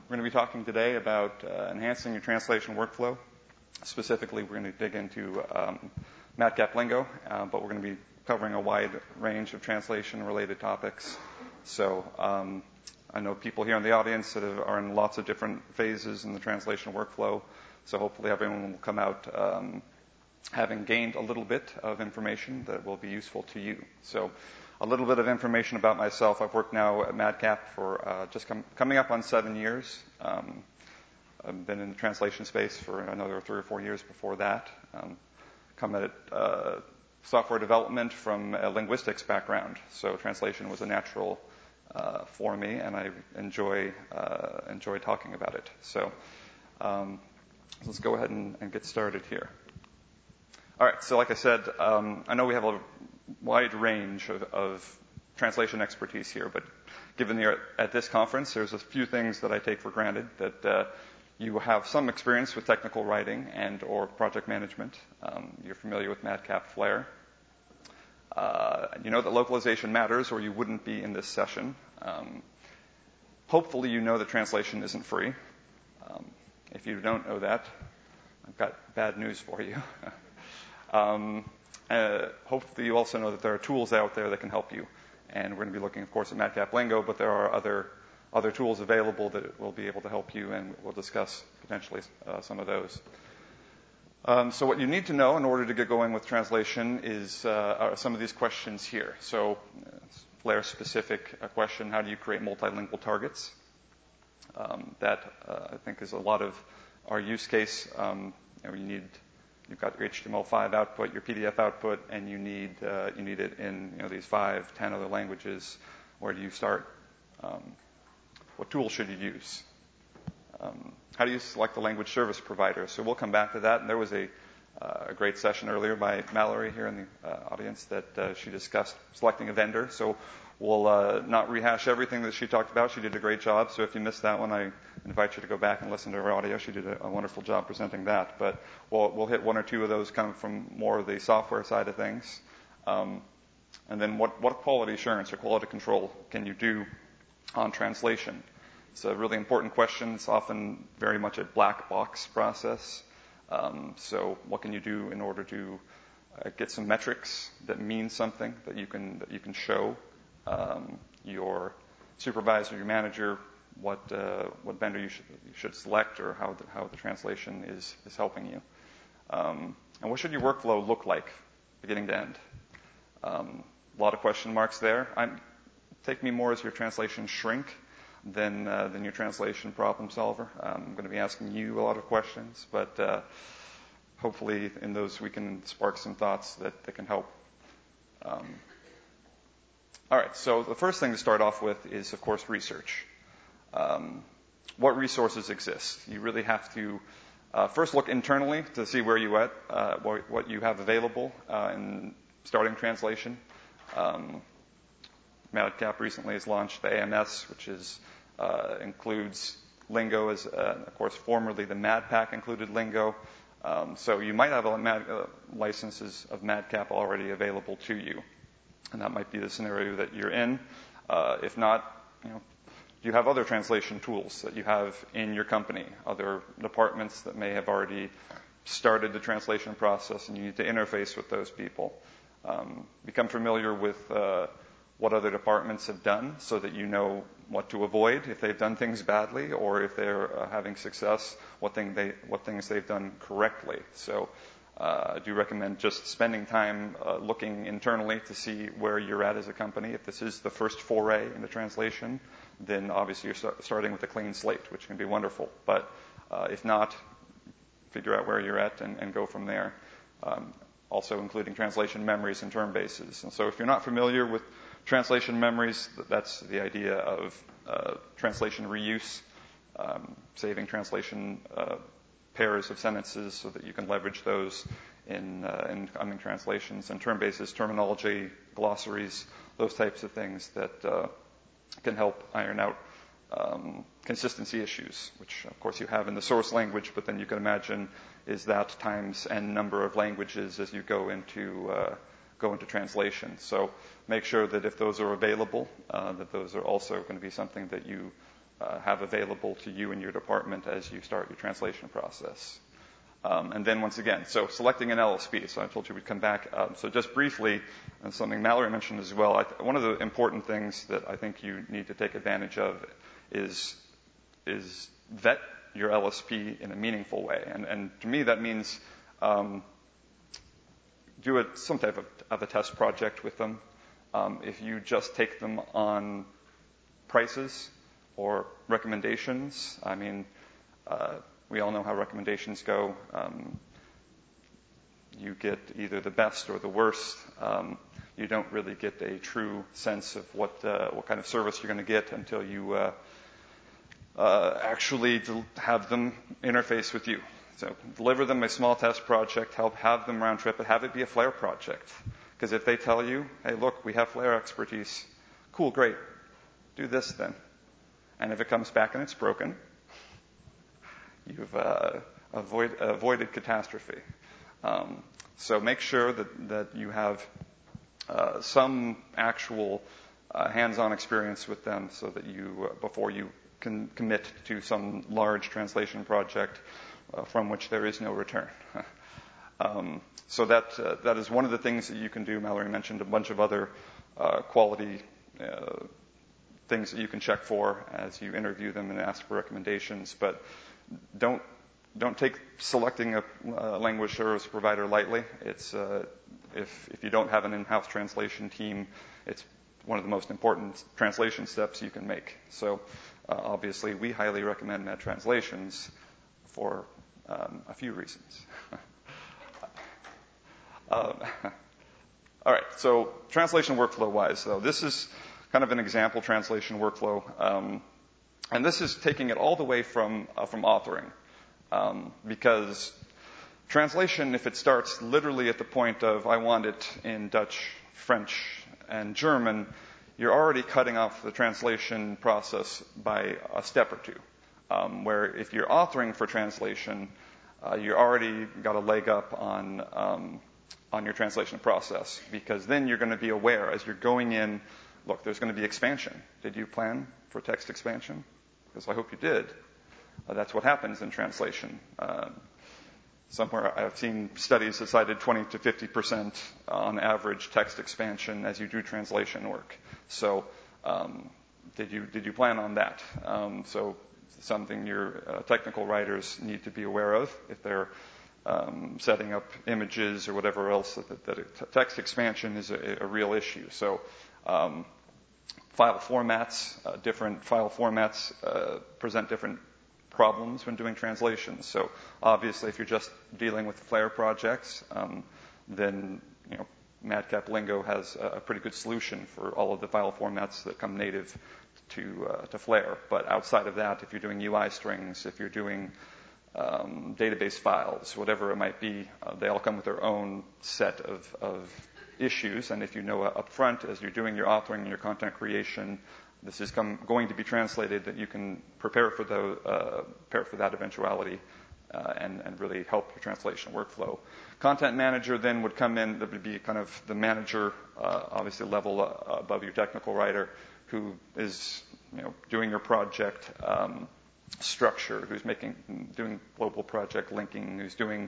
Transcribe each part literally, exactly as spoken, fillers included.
we're going to be talking today about uh, enhancing your translation workflow. Specifically, we're going to dig into um, Madcap lingo, uh, but we're going to be covering a wide range of translation-related topics. So um, I know people here in the audience that are in lots of different phases in the translation workflow, so hopefully everyone will come out um, having gained a little bit of information that will be useful to you. So a little bit of information about myself. I've worked now at Madcap for uh, just com- coming up on seven years. Um, I've been in the translation space for another three or four years before that. Um, come at uh, software development from a linguistics background, so translation was a natural uh, for me, and I enjoy uh, enjoy talking about it. So um, let's go ahead and, and get started here. All right, so like I said, um, I know we have a wide range of, of translation expertise here, but given you're at this conference, there's a few things that I take for granted, that uh, you have some experience with technical writing and or project management. Um, you're familiar with Madcap Flare. Uh, you know that localization matters, or you wouldn't be in this session. Um, hopefully you know that translation isn't free. Um, if you don't know that, I've got bad news for you. Um, uh, hopefully you also know that there are tools out there that can help you. And we're going to be looking, of course, at Madcap Lingo, but there are other other tools available that will be able to help you, and we'll discuss potentially uh, some of those. Um, so what you need to know in order to get going with translation is uh, are some of these questions here. So uh, Flare-specific uh, question, how do you create multilingual targets? Um, that, uh, I think, is a lot of our use case. Um, you know, you need... You've got your H T M L five output, your P D F output, and you need uh, you need it in you know these five, ten other languages. Where do you start? Um, what tools should you use? Um, how do you select the language service provider? So we'll come back to that. And there was a, uh, a great session earlier by Mallory here in the uh, audience that uh, she discussed selecting a vendor. So we'll uh, not rehash everything that she talked about. She did a great job. So if you missed that one, I invite you to go back and listen to her audio. She did a, a wonderful job presenting that. But we'll, we'll hit one or two of those coming from more of the software side of things. Um, and then what, what quality assurance or quality control can you do on translation? It's a really important question. It's often very much a black box process. Um, so what can you do in order to uh, get some metrics that mean something that you can that you can show um, your supervisor, your manager, what uh, what vendor you should you should select, or how the, how the translation is is helping you, um, and what should your workflow look like, beginning to end? Um, a lot of question marks there. I'm, take me more as your translation shrink than uh, than your translation problem solver. Um, I'm going to be asking you a lot of questions, but uh, hopefully in those we can spark some thoughts that, that can help. Um, all right, so the first thing to start off with is, of course, research. Um, what resources exist? You really have to uh, first look internally to see where you at, uh, what, what you have available uh, in starting translation. Um, Madcap recently has launched the A M S, which is uh, includes Lingo as, uh, of course, formerly the MadPack included Lingo. Um, so you might have a Mad, uh, licenses of Madcap already available to you, and that might be the scenario that you're in. Uh, if not, you know, you have other translation tools that you have in your company, other departments that may have already started the translation process, and you need to interface with those people. Um, become familiar with uh, what other departments have done so that you know what to avoid if they've done things badly, or if they're uh, having success, what, thing they, what things they've done correctly. So uh, I do recommend just spending time uh, looking internally to see where you're at as a company. If this is the first foray into translation, then obviously you're start, starting with a clean slate, which can be wonderful. But uh, if not, figure out where you're at and, and go from there. Um, also including translation memories and term bases. And so if you're not familiar with translation memories, that's the idea of uh, translation reuse, um, saving translation uh, pairs of sentences so that you can leverage those in uh, incoming translations, and term bases, terminology, glossaries, those types of things that uh, can help iron out um, consistency issues, which of course you have in the source language, but then you can imagine is that times n number of languages as you go into uh, go into translation. So make sure that if those are available, uh, that those are also going to be something that you uh, have available to you and your department as you start your translation process. Um, and then once again, so selecting an L S P. So I told you we'd come back. Um, so just briefly, and something Mallory mentioned as well, I th- one of the important things that I think you need to take advantage of is is vet your L S P in a meaningful way. And, and to me, that means um, do a, some type of, of a test project with them. Um, if you just take them on prices or recommendations, I mean, uh, we all know how recommendations go. Um, you get either the best or the worst. Um, you don't really get a true sense of what uh, what kind of service you're going to get until you uh, uh, actually del- have them interface with you. So deliver them a small test project, help have them round trip, but have it be a Flare project. Because if they tell you, hey, look, we have Flare expertise, cool, great, do this then. And if it comes back and it's broken, you've uh, avoid, avoided catastrophe. Um, so make sure that, that you have uh, some actual uh, hands-on experience with them so that you, uh, before you can commit to some large translation project uh, from which there is no return. um, so that uh, that is one of the things that you can do. Mallory mentioned a bunch of other uh, quality uh, things that you can check for as you interview them and ask for recommendations, but don't don't take selecting a uh, language service provider lightly. It's uh, if if you don't have an in-house translation team, it's one of the most important translation steps you can make. So uh, obviously, we highly recommend Med Translations for um, a few reasons. um, all right. So translation workflow-wise, though, this is kind of an example translation workflow. Um, And this is taking it all the way from uh, from authoring, um, because translation, if it starts literally at the point of I want it in Dutch, French, and German, you're already cutting off the translation process by a step or two. Um, where if you're authoring for translation, uh, you already got a leg up on um, on your translation process, because then you're going to be aware as you're going in. Look, there's going to be expansion. Did you plan for text expansion? Because I hope you did. Uh, that's what happens in translation. Uh, somewhere I've seen studies that cited twenty to fifty percent on average text expansion as you do translation work. So um, did you did you plan on that? Um, so something your uh, technical writers need to be aware of if they're um, setting up images or whatever else. That, that it, text expansion is a, a real issue. So um, File formats, uh, different file formats uh, present different problems when doing translations. So obviously, if you're just dealing with Flare projects, um, then you know Madcap Lingo has a pretty good solution for all of the file formats that come native to uh, to Flare. But outside of that, if you're doing U I strings, if you're doing um, database files, whatever it might be, uh, they all come with their own set of, of issues, and if you know up front as you're doing your authoring and your content creation, this is come, going to be translated, that you can prepare for the uh, prepare for that eventuality uh, and, and really help your translation workflow. Content manager then would come in. That would be kind of the manager, uh, obviously level uh, above your technical writer, who is you know doing your project um, structure, who's making doing global project linking, who's doing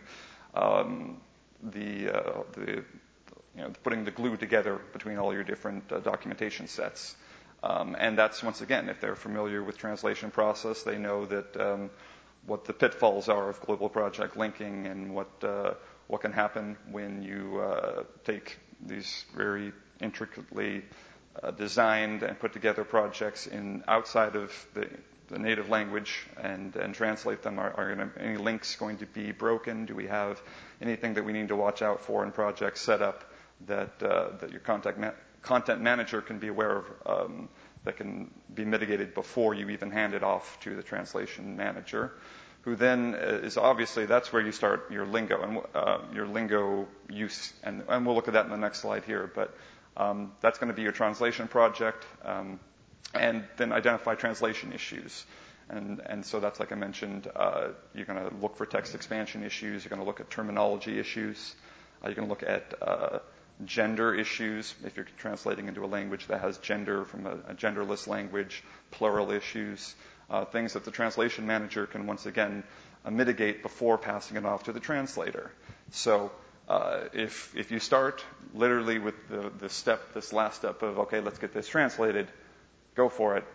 um, the uh, the You know, putting the glue together between all your different uh, documentation sets. Um, and that's, once again, if they're familiar with translation process, they know that um, what the pitfalls are of global project linking and what uh, what can happen when you uh, take these very intricately uh, designed and put together projects in outside of the, the native language and, and translate them. Are, are gonna, any links going to be broken? Do we have anything that we need to watch out for in projects set up that uh, that your contact ma- content manager can be aware of, um, that can be mitigated before you even hand it off to the translation manager, who then is obviously, that's where you start your lingo and uh, your lingo use, and, and we'll look at that in the next slide here, but um, that's going to be your translation project, um, and then identify translation issues. And, and so that's, like I mentioned, uh, you're going to look for text expansion issues, you're going to look at terminology issues, uh, you're going to look at uh, gender issues, if you're translating into a language that has gender from a, a genderless language, plural issues. uh, things that the translation manager can once again uh, mitigate before passing it off to the translator. So uh, if if you start literally with the, the step, this last step of, okay, let's get this translated, go for it,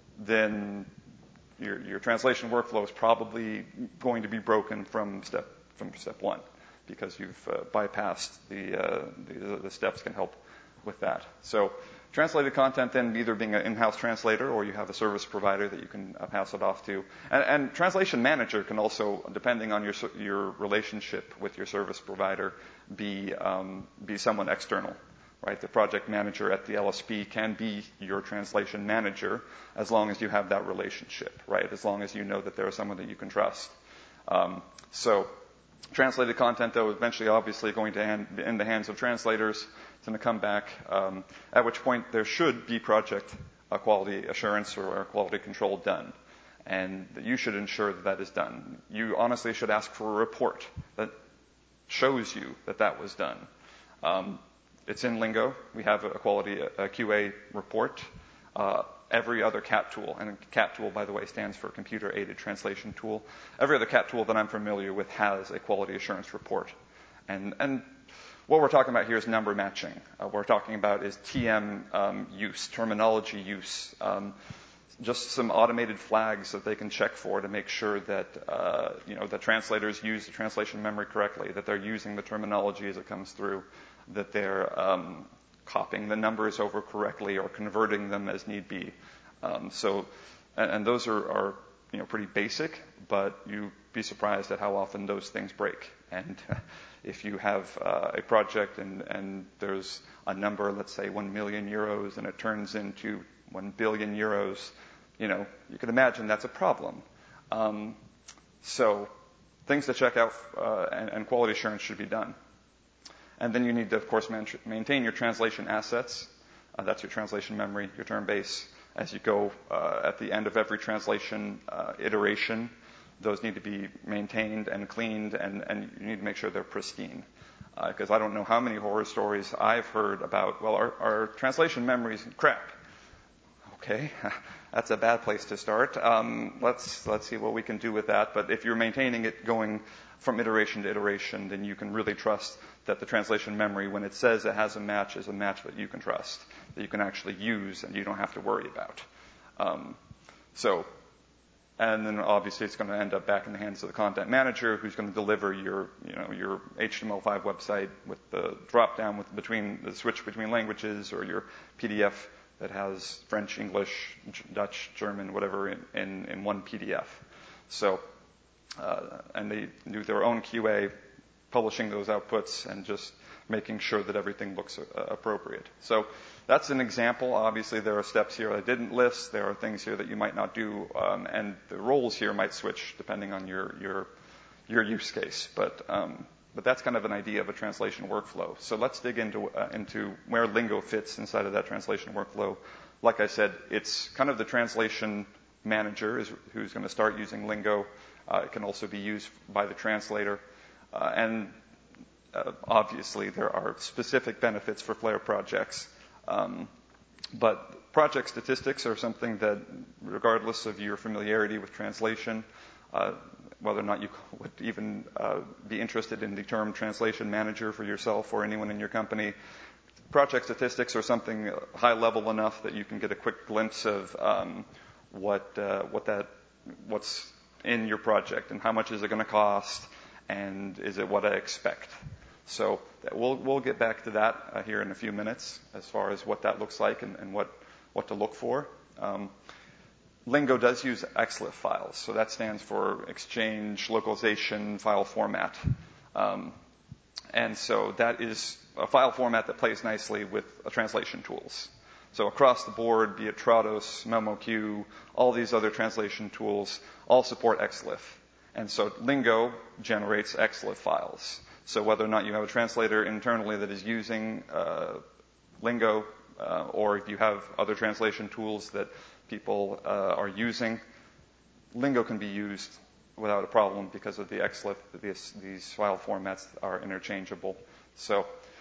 then your, your translation workflow is probably going to be broken from step from step one, because you've uh, bypassed the, uh, the the steps can help with that. So translated content then either being an in-house translator, or you have a service provider that you can uh, pass it off to. And, and translation manager can also, depending on your your relationship with your service provider, be um, be someone external. Right, the project manager at the L S P can be your translation manager as long as you have that relationship, right? As long as you know that there is someone that you can trust. Um, so, translated content, though, eventually, obviously, going to end in the hands of translators. It's going to come back. Um, at which point, there should be project uh, quality assurance or, or quality control done, and you should ensure that that is done. You honestly should ask for a report that shows you that that was done. Um, It's in Lingo. We have a quality a Q A report. Uh, every other C A T tool, and C A T tool, by the way, stands for Computer-Aided Translation Tool. Every other C A T tool that I'm familiar with has a quality assurance report. And, and what we're talking about here is number matching. Uh, what we're talking about is T M um, use, terminology use, um, just some automated flags that they can check for to make sure that uh, you know the translators use the translation memory correctly, that they're using the terminology as it comes through, that they're um, copying the numbers over correctly or converting them as need be. Um, so, and, and those are, are, you know, pretty basic, but you'd be surprised at how often those things break. And if you have uh, a project and, and there's a number, let's say one million euros, and it turns into one billion euros, you know, you can imagine that's a problem. Um, so, things to check out, uh, and, and quality assurance should be done. And then you need to, of course, man- maintain your translation assets. Uh, that's your translation memory, your term base. As you go uh, at the end of every translation uh, iteration, those need to be maintained and cleaned, and, and you need to make sure they're pristine. Because uh, I don't know how many horror stories I've heard about, well, our, our translation memory is crap. Okay, that's a bad place to start. Um, let's let's see what we can do with that. But if you're maintaining it going from iteration to iteration, then you can really trust that the translation memory, when it says it has a match, is a match that you can trust, that you can actually use, and you don't have to worry about. Um, so, and then obviously it's going to end up back in the hands of the content manager, who's going to deliver your, you know, your H T M L five website with the drop down with between the switch between languages, or your P D F that has French, English, Dutch, German, whatever in, in, in one P D F. So, uh, and they do their own Q A, publishing those outputs and just making sure that everything looks uh, appropriate. So that's an example. Obviously, there are steps here I didn't list. There are things here that you might not do, um, and the roles here might switch depending on your your your use case. But um, but that's kind of an idea of a translation workflow. So let's dig into uh, into where Lingo fits inside of that translation workflow. Like I said, it's kind of the translation manager is who's going to start using Lingo. Uh, it can also be used by the translator. Uh, and uh, obviously, there are specific benefits for Flare projects. Um, but project statistics are something that, regardless of your familiarity with translation, uh, whether or not you would even uh, be interested in the term translation manager for yourself or anyone in your company, project statistics are something high level enough that you can get a quick glimpse of um, what uh, what that what's in your project and how much is it going to cost. And is it what I expect? So we'll we'll get back to that uh, here in a few minutes, as far as what that looks like and, and what what to look for. Um, Lingo does use X L I F files, so that stands for Exchange Localization File Format, um, and so that is a file format that plays nicely with uh, translation tools. So across the board, be it Trados, MemoQ, all these other translation tools, all support X L I F. And so Lingo generates X L I F files. So whether or not you have a translator internally that is using uh, Lingo, uh, or if you have other translation tools that people uh, are using, Lingo can be used without a problem because of the X L I F. These, these file formats are interchangeable. So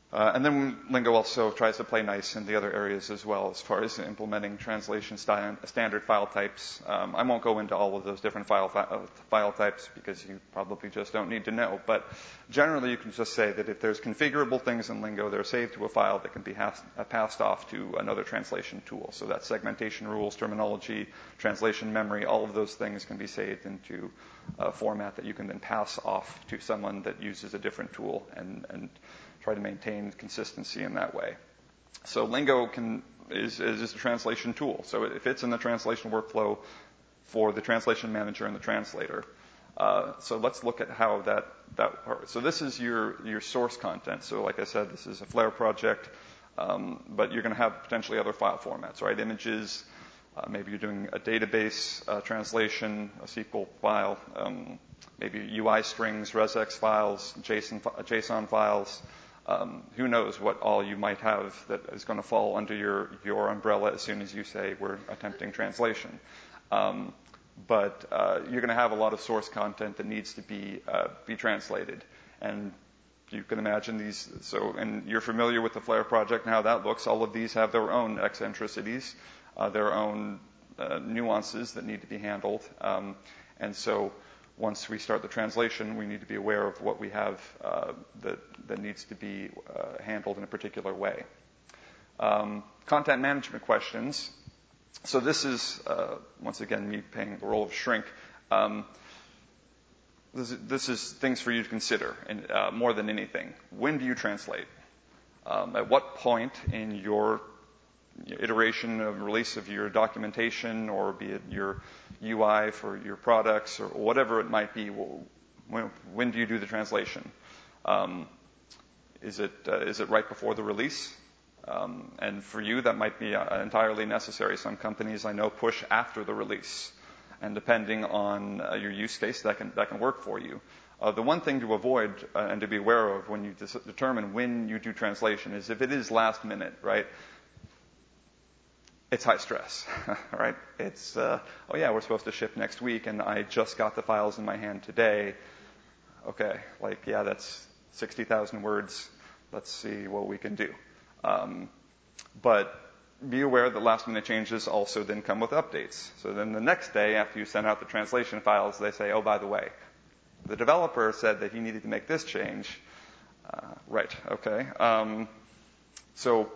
Uh, and then Lingo also tries to play nice in the other areas as well, as far as implementing translation sti- standard file types. Um, I won't go into all of those different file fi- file types because you probably just don't need to know. But generally, you can just say that if there's configurable things in Lingo, they're saved to a file that can be has- uh, passed off to another translation tool. So that's segmentation rules, terminology, translation memory, all of those things can be saved into a format that you can then pass off to someone that uses a different tool and, and try to maintain consistency in that way. So Lingo can, is, is a translation tool. So it fits in the translation workflow for the translation manager and the translator. Uh, so let's look at how that, that works. So this is your, your source content. So like I said, this is a Flare project, um, but you're going to have potentially other file formats, right? Images, uh, maybe you're doing a database uh, translation, a S Q L file, um, maybe U I strings, regex files, JSON, JSON files. Um, who knows what all you might have that is going to fall under your, your umbrella as soon as you say we're attempting translation. Um, but uh, you're going to have a lot of source content that needs to be uh, be translated. And you can imagine these, so, and you're familiar with the Flare project and how that looks. All of these have their own eccentricities, uh, their own uh, nuances that need to be handled. Um, and so once we start the translation, we need to be aware of what we have uh, that, that needs to be uh, handled in a particular way. Um, content management questions. So this is, uh, once again, me playing the role of shrink. Um, this, is, this is things for you to consider, and uh, more than anything. When do you translate? Um, at what point in your iteration of release of your documentation, or be it your U I for your products, or whatever it might be, when, when do you do the translation? Um, is it uh, is it right before the release? Um, and for you, that might be uh, entirely necessary. Some companies I know push after the release, and depending on uh, your use case, that can that can work for you. Uh, the one thing to avoid uh, and to be aware of when you dis- determine when you do translation is if it is last minute, right? It's high stress, right? It's, uh, oh yeah, we're supposed to ship next week, and I just got the files in my hand today. Okay, like, yeah, that's sixty thousand words. Let's see what we can do. Um, but be aware that last minute changes also then come with updates. So then the next day, after you send out the translation files, they say, oh, by the way, the developer said that he needed to make this change. Uh, right, okay. Um, so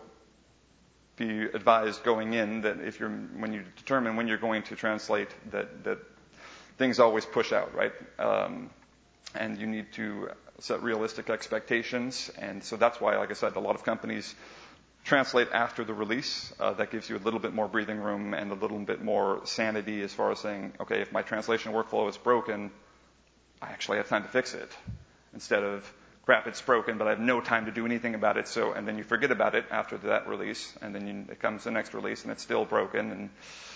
be advised going in that if you're, when you determine when you're going to translate, that, that things always push out, right? Um, and you need to set realistic expectations. And so that's why, like I said, a lot of companies translate after the release. Uh, that gives you a little bit more breathing room and a little bit more sanity as far as saying, okay, if my translation workflow is broken, I actually have time to fix it. Instead of, crap, it's broken, but I have no time to do anything about it. So, and then you forget about it after that release, and then you, it comes the next release, and it's still broken, and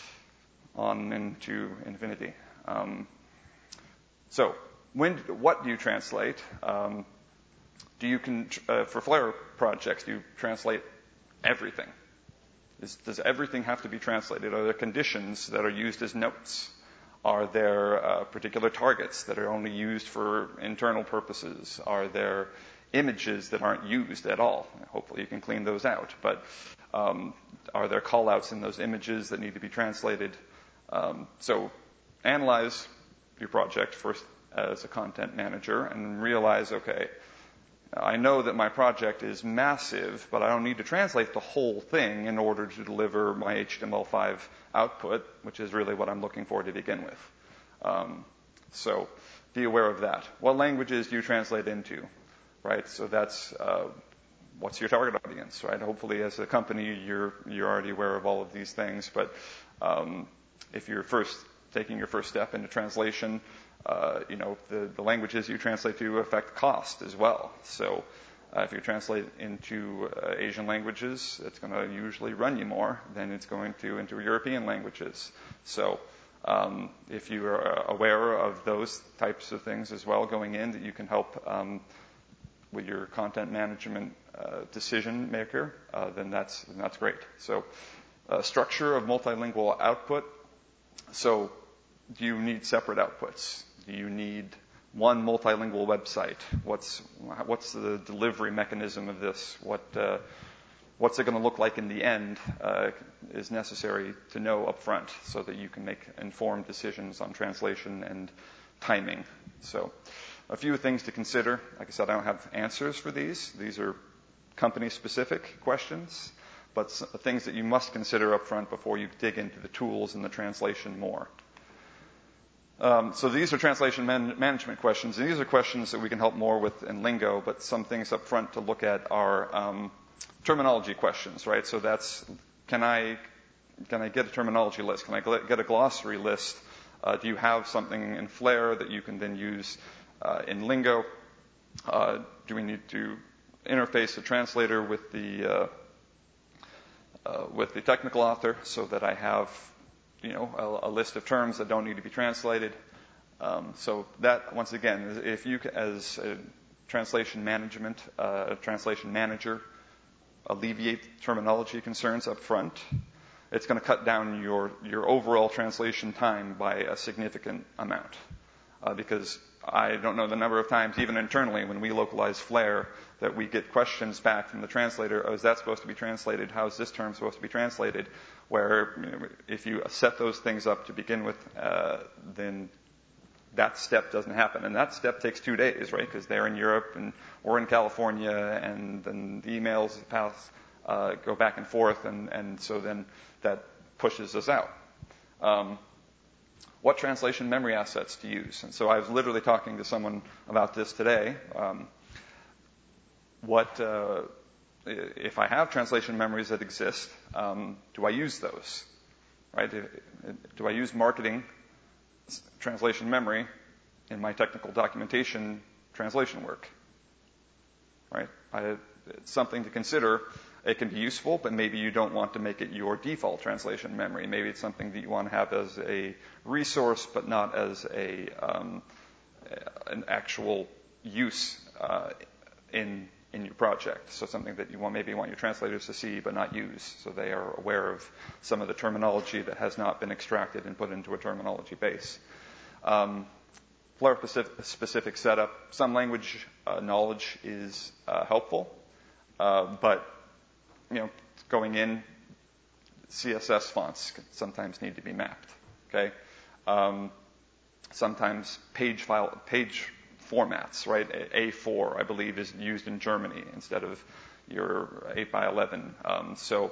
on into infinity. Um, so, when, what do you translate? Um, do you can uh, for Flare projects, do you translate everything? Is, does everything have to be translated? Are there conditions that are used as notes? Are there uh, particular targets that are only used for internal purposes? Are there images that aren't used at all? Hopefully you can clean those out. But um, are there callouts in those images that need to be translated? Um, so analyze your project first as a content manager and realize, okay, I know that my project is massive, but I don't need to translate the whole thing in order to deliver my H T M L five output, which is really what I'm looking for to begin with. Um, so be aware of that. What languages do you translate into, right? So that's uh, what's your target audience, right? Hopefully, as a company, you're you're already aware of all of these things. But um, if you're first taking your first step into translation, Uh, you know, the, the languages you translate to affect cost as well. So uh, if you translate into uh, Asian languages, it's going to usually run you more than it's going to into European languages. So um, if you are aware of those types of things as well going in, that you can help um, with your content management uh, decision maker, uh, then that's then that's great. So uh, structure of multilingual output. So do you need separate outputs? Do you need one multilingual website? What's what's the delivery mechanism of this? What uh, what's it going to look like in the end uh, is necessary to know up front so that you can make informed decisions on translation and timing. So a few things to consider. Like I said, I don't have answers for these. These are company-specific questions, but things that you must consider up front before you dig into the tools and the translation more. Um, so these are translation man- management questions, and these are questions that we can help more with in Lingo, but some things up front to look at are um, terminology questions, right? So that's, can I can I get a terminology list? Can I get a glossary list? Uh, do you have something in Flare that you can then use uh, in Lingo? Uh, do we need to interface the translator with the uh, uh, with the technical author so that I have, you know, a, a list of terms that don't need to be translated? Um, so that, once again, if you, as a translation management, uh, a translation manager, alleviate terminology concerns up front, it's going to cut down your, your overall translation time by a significant amount. Uh, because I don't know the number of times, even internally, when we localize Flare, that we get questions back from the translator. Oh, is that supposed to be translated? How is this term supposed to be translated? Where, you know, if you set those things up to begin with, uh, then that step doesn't happen. And that step takes two days, right? Because they're in Europe and we're in California, and then the emails pass, uh, go back and forth, and, and so then that pushes us out. Um, what translation memory assets to use? And so I was literally talking to someone about this today. Um, what, uh, if I have translation memories that exist, um, do I use those? Right? Do I use marketing translation memory in my technical documentation translation work? Right? I, it's something to consider. It can be useful, but maybe you don't want to make it your default translation memory. Maybe it's something that you want to have as a resource, but not as a um, an actual use uh, in in your project. So something that you want, maybe you want your translators to see, but not use, so they are aware of some of the terminology that has not been extracted and put into a terminology base. Um, Flare specific setup. Some language uh, knowledge is uh, helpful, uh, but you know, going in, C S S fonts can sometimes need to be mapped. Okay, um, sometimes page file page formats, right? A four, I believe, is used in Germany instead of your eight by eleven. Um, so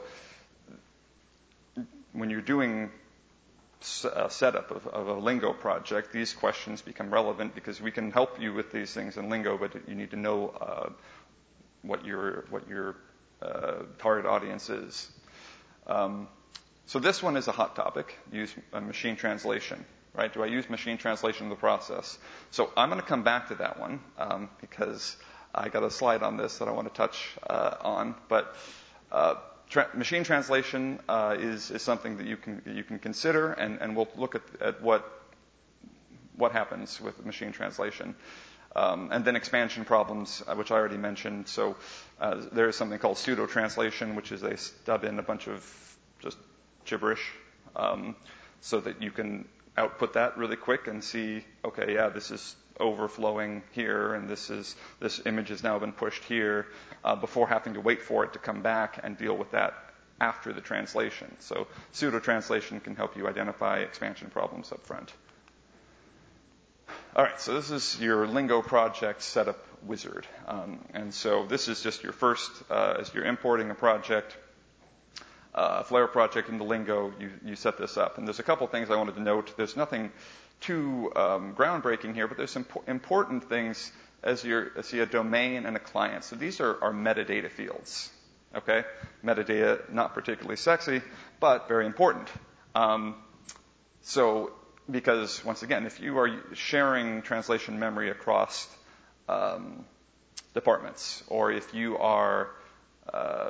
when you're doing a setup of, of a Lingo project, these questions become relevant because we can help you with these things in Lingo, but you need to know uh, what your what your uh, target audience is. Um, so this one is a hot topic. Use uh, machine translation, right? Do I use machine translation in the process? So I'm going to come back to that one um, because I got a slide on this that I want to touch uh, on, but. Uh, Tra- machine translation uh, is, is something that you can you can consider, and, and we'll look at, at what what happens with machine translation, um, and then expansion problems, uh, which I already mentioned. So uh, there is something called pseudo translation, which is they stub in a bunch of just gibberish, um, so that you can output that really quick and see, okay, yeah, this is overflowing here, and this is this image has now been pushed here, uh, before having to wait for it to come back and deal with that after the translation. So pseudo translation can help you identify expansion problems up front. All right, so this is your Lingo project setup wizard, um, and so this is just your first uh, as you're importing a project. Uh, a Flare project into Lingo, you, you set this up. And there's a couple things I wanted to note. There's nothing too um, groundbreaking here, but there's some impo- important things as you see a domain and a client. So these are, are metadata fields, okay? Metadata, not particularly sexy, but very important. Um, so because, once again, if you are sharing translation memory across um, departments, or if you are uh,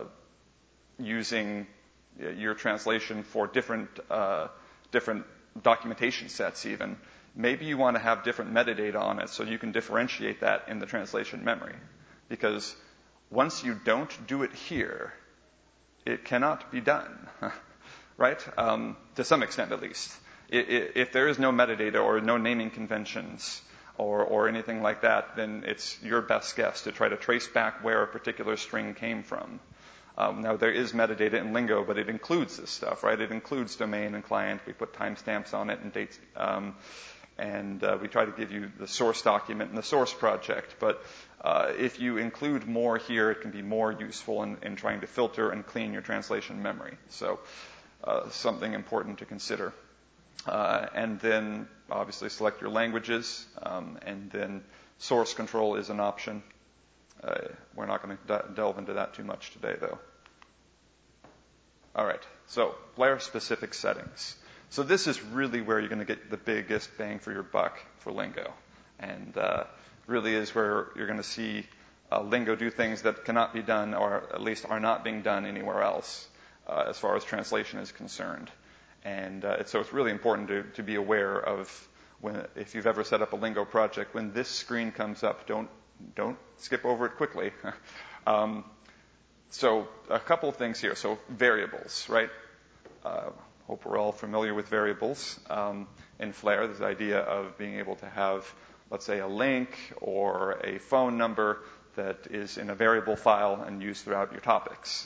using your translation for different uh, different documentation sets even, maybe you want to have different metadata on it so you can differentiate that in the translation memory. Because once you don't do it here, it cannot be done, right? Um, to some extent, at least. It, it, if there is no metadata or no naming conventions, or, or anything like that, then it's your best guess to try to trace back where a particular string came from. Um, now, there is metadata in Lingo, but it includes this stuff, right? It includes domain and client. We put timestamps on it and dates, um, and uh, we try to give you the source document and the source project. But uh, if you include more here, it can be more useful in, in trying to filter and clean your translation memory. So uh, something important to consider. Uh, and then, obviously, select your languages, um, and then source control is an option. Uh, we're not going to de- delve into that too much today, though. All right, so Flare-specific settings. So this is really where you're going to get the biggest bang for your buck for Lingo, and uh, really is where you're going to see uh, Lingo do things that cannot be done, or at least are not being done anywhere else, uh, as far as translation is concerned. And uh, it's, so it's really important to, to be aware of when, if you've ever set up a Lingo project, when this screen comes up, don't don't skip over it quickly. um, so a couple of things here. So variables, right? Uh, hope we're all familiar with variables. Um, in Flare, there's the idea of being able to have, let's say, a link or a phone number that is in a variable file and used throughout your topics.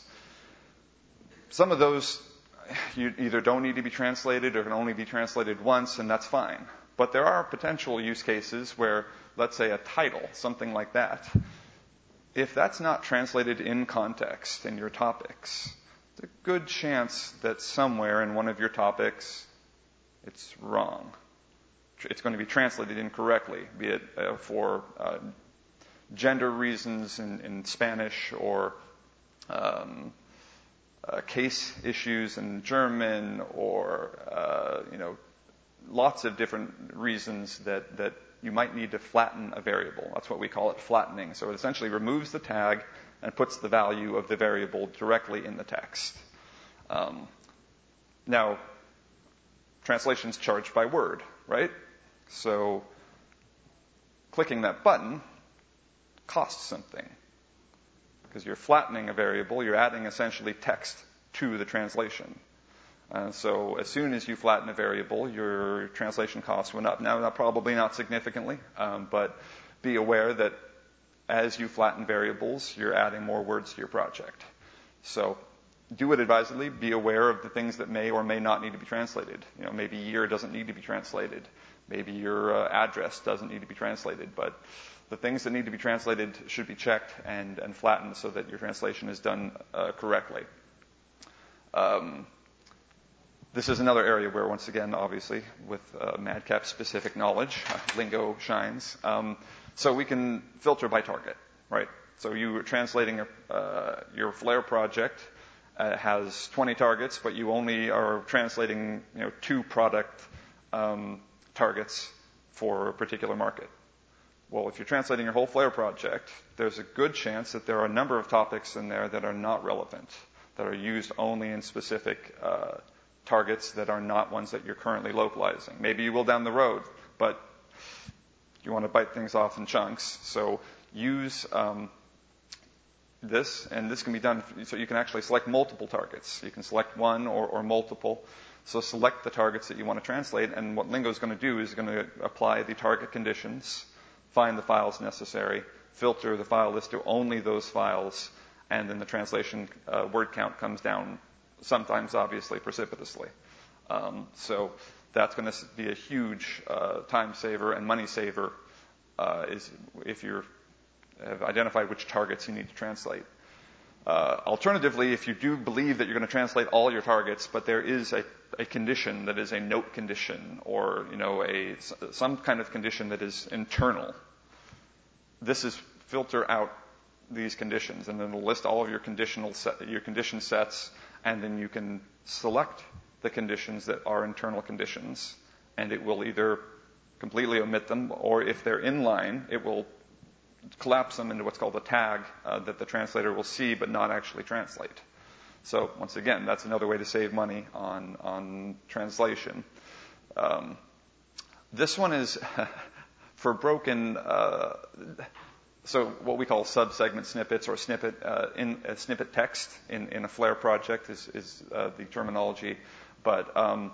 Some of those you either don't need to be translated or can only be translated once, and that's fine. But there are potential use cases where, let's say, a title, something like that, if that's not translated in context in your topics, there's a good chance that somewhere in one of your topics it's wrong. It's going to be translated incorrectly, be it uh, for uh, gender reasons in, in Spanish, or um, uh, case issues in German, or uh, you know, lots of different reasons that, that you might need to flatten a variable. That's what we call it, flattening. So it essentially removes the tag and puts the value of the variable directly in the text. Um, now, translation's charged by word, right? So clicking that button costs something, because you're flattening a variable. You're adding essentially text to the translation. Uh, so as soon as you flatten a variable, your translation costs went up. Now, not, probably not significantly, um, but be aware that as you flatten variables, you're adding more words to your project. So do it advisedly. Be aware of the things that may or may not need to be translated. You know, maybe year doesn't need to be translated. Maybe your uh, address doesn't need to be translated. But the things that need to be translated should be checked and, and flattened so that your translation is done uh, correctly. Um, This is another area where, once again, obviously, with uh, Madcap-specific knowledge, uh, Lingo shines. Um, so we can filter by target, right? So you are translating a, uh, your Flare project uh, has twenty targets, but you only are translating, you know, two product um, targets for a particular market. Well, if you're translating your whole Flare project, there's a good chance that there are a number of topics in there that are not relevant, that are used only in specific uh targets that are not ones that you're currently localizing. Maybe you will down the road, but you want to bite things off in chunks. So use um, this, and this can be done so you can actually select multiple targets. You can select one or, or multiple. So select the targets that you want to translate, and what Lingo is going to do is going to apply the target conditions, find the files necessary, filter the file list to only those files, and then the translation uh, word count comes down, sometimes obviously precipitously. Um, so that's going to be a huge uh, time saver and money saver uh, is if you have identified which targets you need to translate. Uh, alternatively, if you do believe that you're going to translate all your targets, but there is a, a condition that is a note condition, or you know a some kind of condition that is internal, this is filter out these conditions, and then it'll list all of your conditional set, your condition sets. And then you can select the conditions that are internal conditions, and it will either completely omit them, or if they're in line, it will collapse them into what's called a tag uh, that the translator will see but not actually translate. So once again, that's another way to save money on, on translation. Um, this one is for broken... Uh, So what we call sub-segment snippets or snippet uh, in uh, snippet text in, in a Flare project is, is uh, the terminology. But um,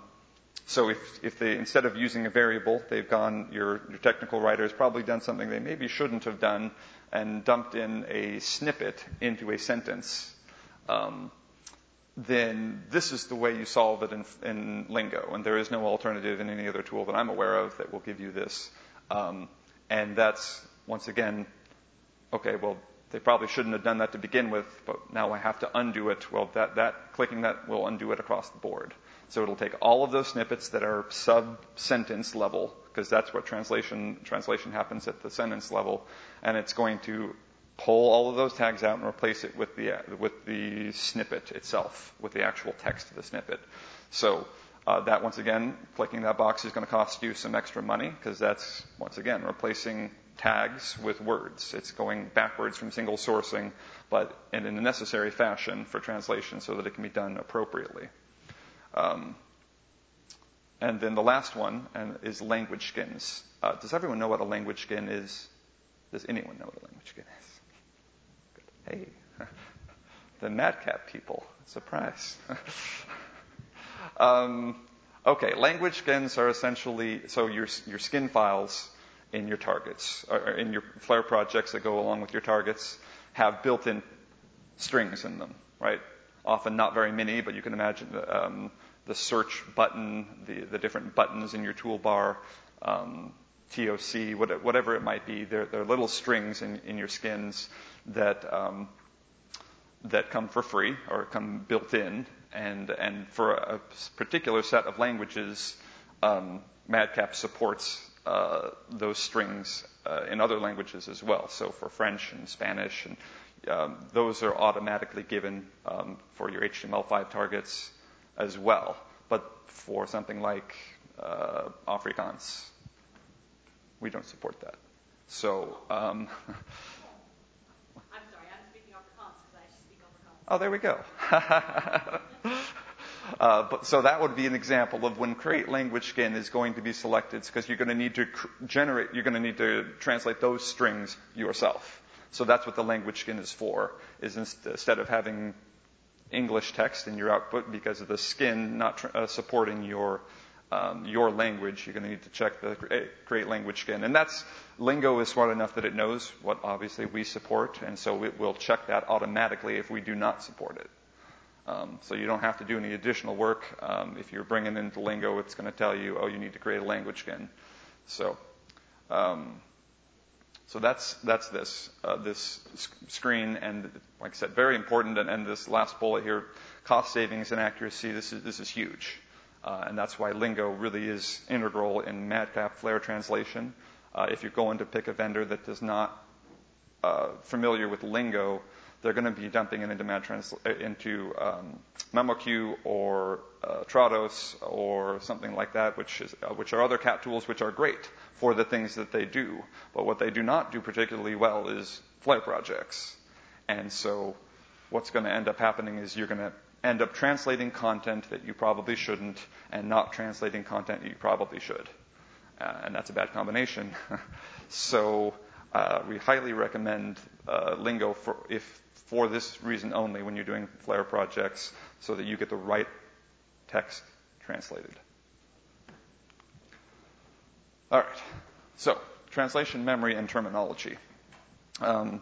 so if, if they, instead of using a variable, they've gone, your, your technical writer has probably done something they maybe shouldn't have done and dumped in a snippet into a sentence, um, then this is the way you solve it in, in Lingo. And there is no alternative in any other tool that I'm aware of that will give you this. Um, and that's, once again, okay, well, they probably shouldn't have done that to begin with, but now I have to undo it. Well, that, that clicking that will undo it across the board. So it'll take all of those snippets that are sub-sentence level, because that's what translation translation happens at the sentence level, and it's going to pull all of those tags out and replace it with the with the snippet itself, with the actual text of the snippet. So uh, that, once again, clicking that box is going to cost you some extra money, because that's, once again, replacing tags with words. It's going backwards from single sourcing, but in a necessary fashion for translation so that it can be done appropriately. Um, and then the last one and is language skins. Uh, does everyone know what a language skin is? Does anyone know what a language skin is? Good. Hey, the Madcap people. Surprise. um, okay, language skins are essentially, so your, your skin files in your targets, or in your Flare projects that go along with your targets, have built-in strings in them, right? Often not very many, but you can imagine the, um, the search button, the, the different buttons in your toolbar, um, T O C, what, whatever it might be. They're, they're little strings in, in your skins that um, that come for free or come built in, and and for a particular set of languages, um, Madcap supports uh, those strings uh, in other languages as well. So for French and Spanish, and um, those are automatically given um, for your H T M L five targets as well. But for something like uh, Afrikaans, we don't support that. So. Um, I'm sorry, I'm speaking Afrikaans because I speak Afrikaans. Oh, there we go. uh, but so that would be an example of when create language skin is going to be selected, because you're going to need to cr- generate, you're going to need to translate those strings yourself. So that's what the language skin is for, is inst- instead of having English text in your output because of the skin not tr- uh, supporting your Um, your language, you're going to need to check the create language skin. And that's, Lingo is smart enough that it knows what obviously we support, and so it will check that automatically if we do not support it. Um, so you don't have to do any additional work. Um, if you're bringing into Lingo, it's going to tell you, oh, you need to create a language skin. So, um, so that's that's this uh, this screen, and like I said, very important. And, and this last bullet here, cost savings and accuracy. This is this is huge. Uh, and that's why Lingo really is integral in Madcap Flare translation. Uh, if you're going to pick a vendor that is not uh, familiar with Lingo, they're going to be dumping it into Mad Trans- into um, MemoQ or uh, Trados or something like that, which is uh, which are other cat tools which are great for the things that they do. But what they do not do particularly well is Flare projects. And so what's going to end up happening is you're going to end up translating content that you probably shouldn't and not translating content that you probably should. Uh, and that's a bad combination. so uh, we highly recommend uh, Lingo for, if, for this reason only when you're doing Flare projects, so that you get the right text translated. All right. So translation memory and terminology. Um,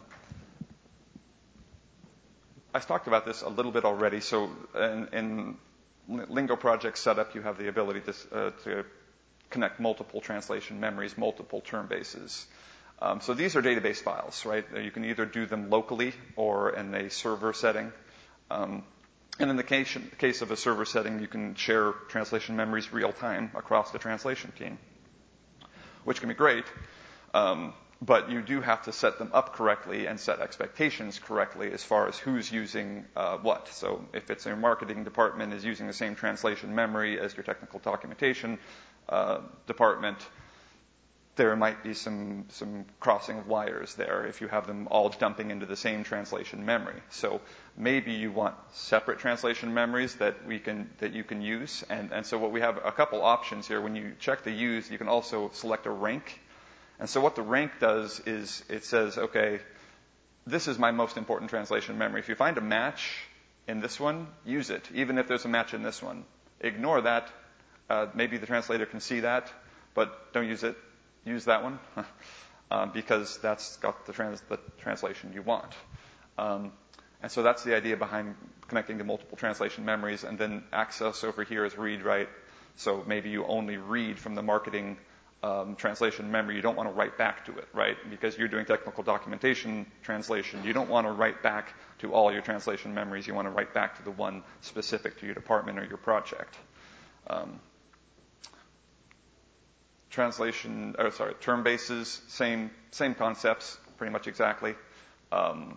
I've talked about this a little bit already. So in, in Lingo project setup, you have the ability to, uh, to connect multiple translation memories, multiple term bases. Um, so these are database files, right? You can either do them locally or in a server setting. Um, and in the case, case of a server setting, you can share translation memories real time across the translation team, which can be great. Um, But you do have to set them up correctly and set expectations correctly as far as who's using uh, what. So if it's a marketing department is using the same translation memory as your technical documentation uh, department, there might be some some crossing of wires there if you have them all dumping into the same translation memory. So maybe you want separate translation memories that we can that you can use. And, and so what we have a couple options here. When you check the use, you can also select a rank. And so what the rank does is it says, okay, this is my most important translation memory. If you find a match in this one, use it, even if there's a match in this one. Ignore that Uh, maybe the translator can see that, but don't use it. Use that one uh, because that's got the, trans- the translation you want. Um, and so that's the idea behind connecting to multiple translation memories, and then access over here is read-write. So maybe you only read from the marketing um, translation memory. You don't want to write back to it, right? Because you're doing technical documentation translation. You don't want to write back to all your translation memories. You want to write back to the one specific to your department or your project. Um, translation, or sorry, term bases, same same concepts, pretty much exactly. Um,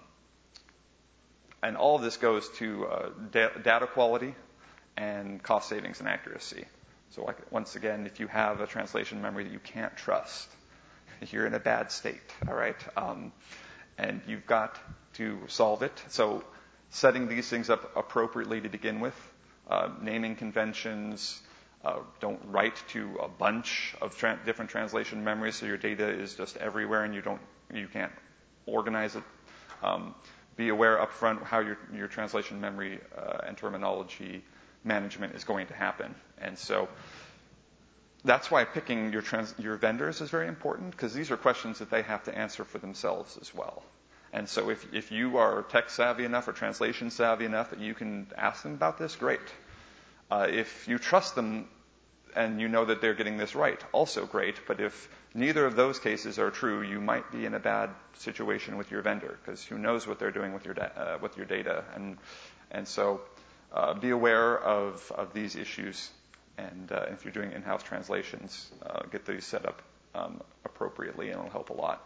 and all of this goes to uh, da- data quality and cost savings and accuracy. So like, once again, if you have a translation memory that you can't trust, you're in a bad state, all right? Um, and you've got to solve it. So setting these things up appropriately to begin with, uh, naming conventions, uh, don't write to a bunch of tra- different translation memories so your data is just everywhere and you don't, you can't organize it. Um, be aware up front how your, your translation memory uh, and terminology management is going to happen. And so that's why picking your trans- your vendors is very important, because these are questions that they have to answer for themselves as well. And so if, if you are tech savvy enough or translation savvy enough that you can ask them about this, great. Uh, if you trust them and you know that they're getting this right, also great. But if neither of those cases are true, you might be in a bad situation with your vendor, because who knows what they're doing with your da- uh, with your data. And and so uh, be aware of, of these issues. And uh, if you're doing in-house translations, uh, get these set up um, appropriately, and it'll help a lot.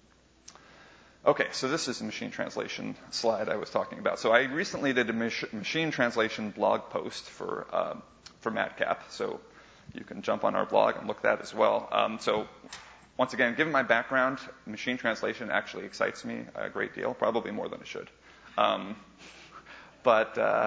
Okay, so this is the machine translation slide I was talking about. So I recently did a mach- machine translation blog post for um, for MATCAP. So you can jump on our blog and look at that as well. Um, so once again, given my background, machine translation actually excites me a great deal, probably more than it should. Um, but uh,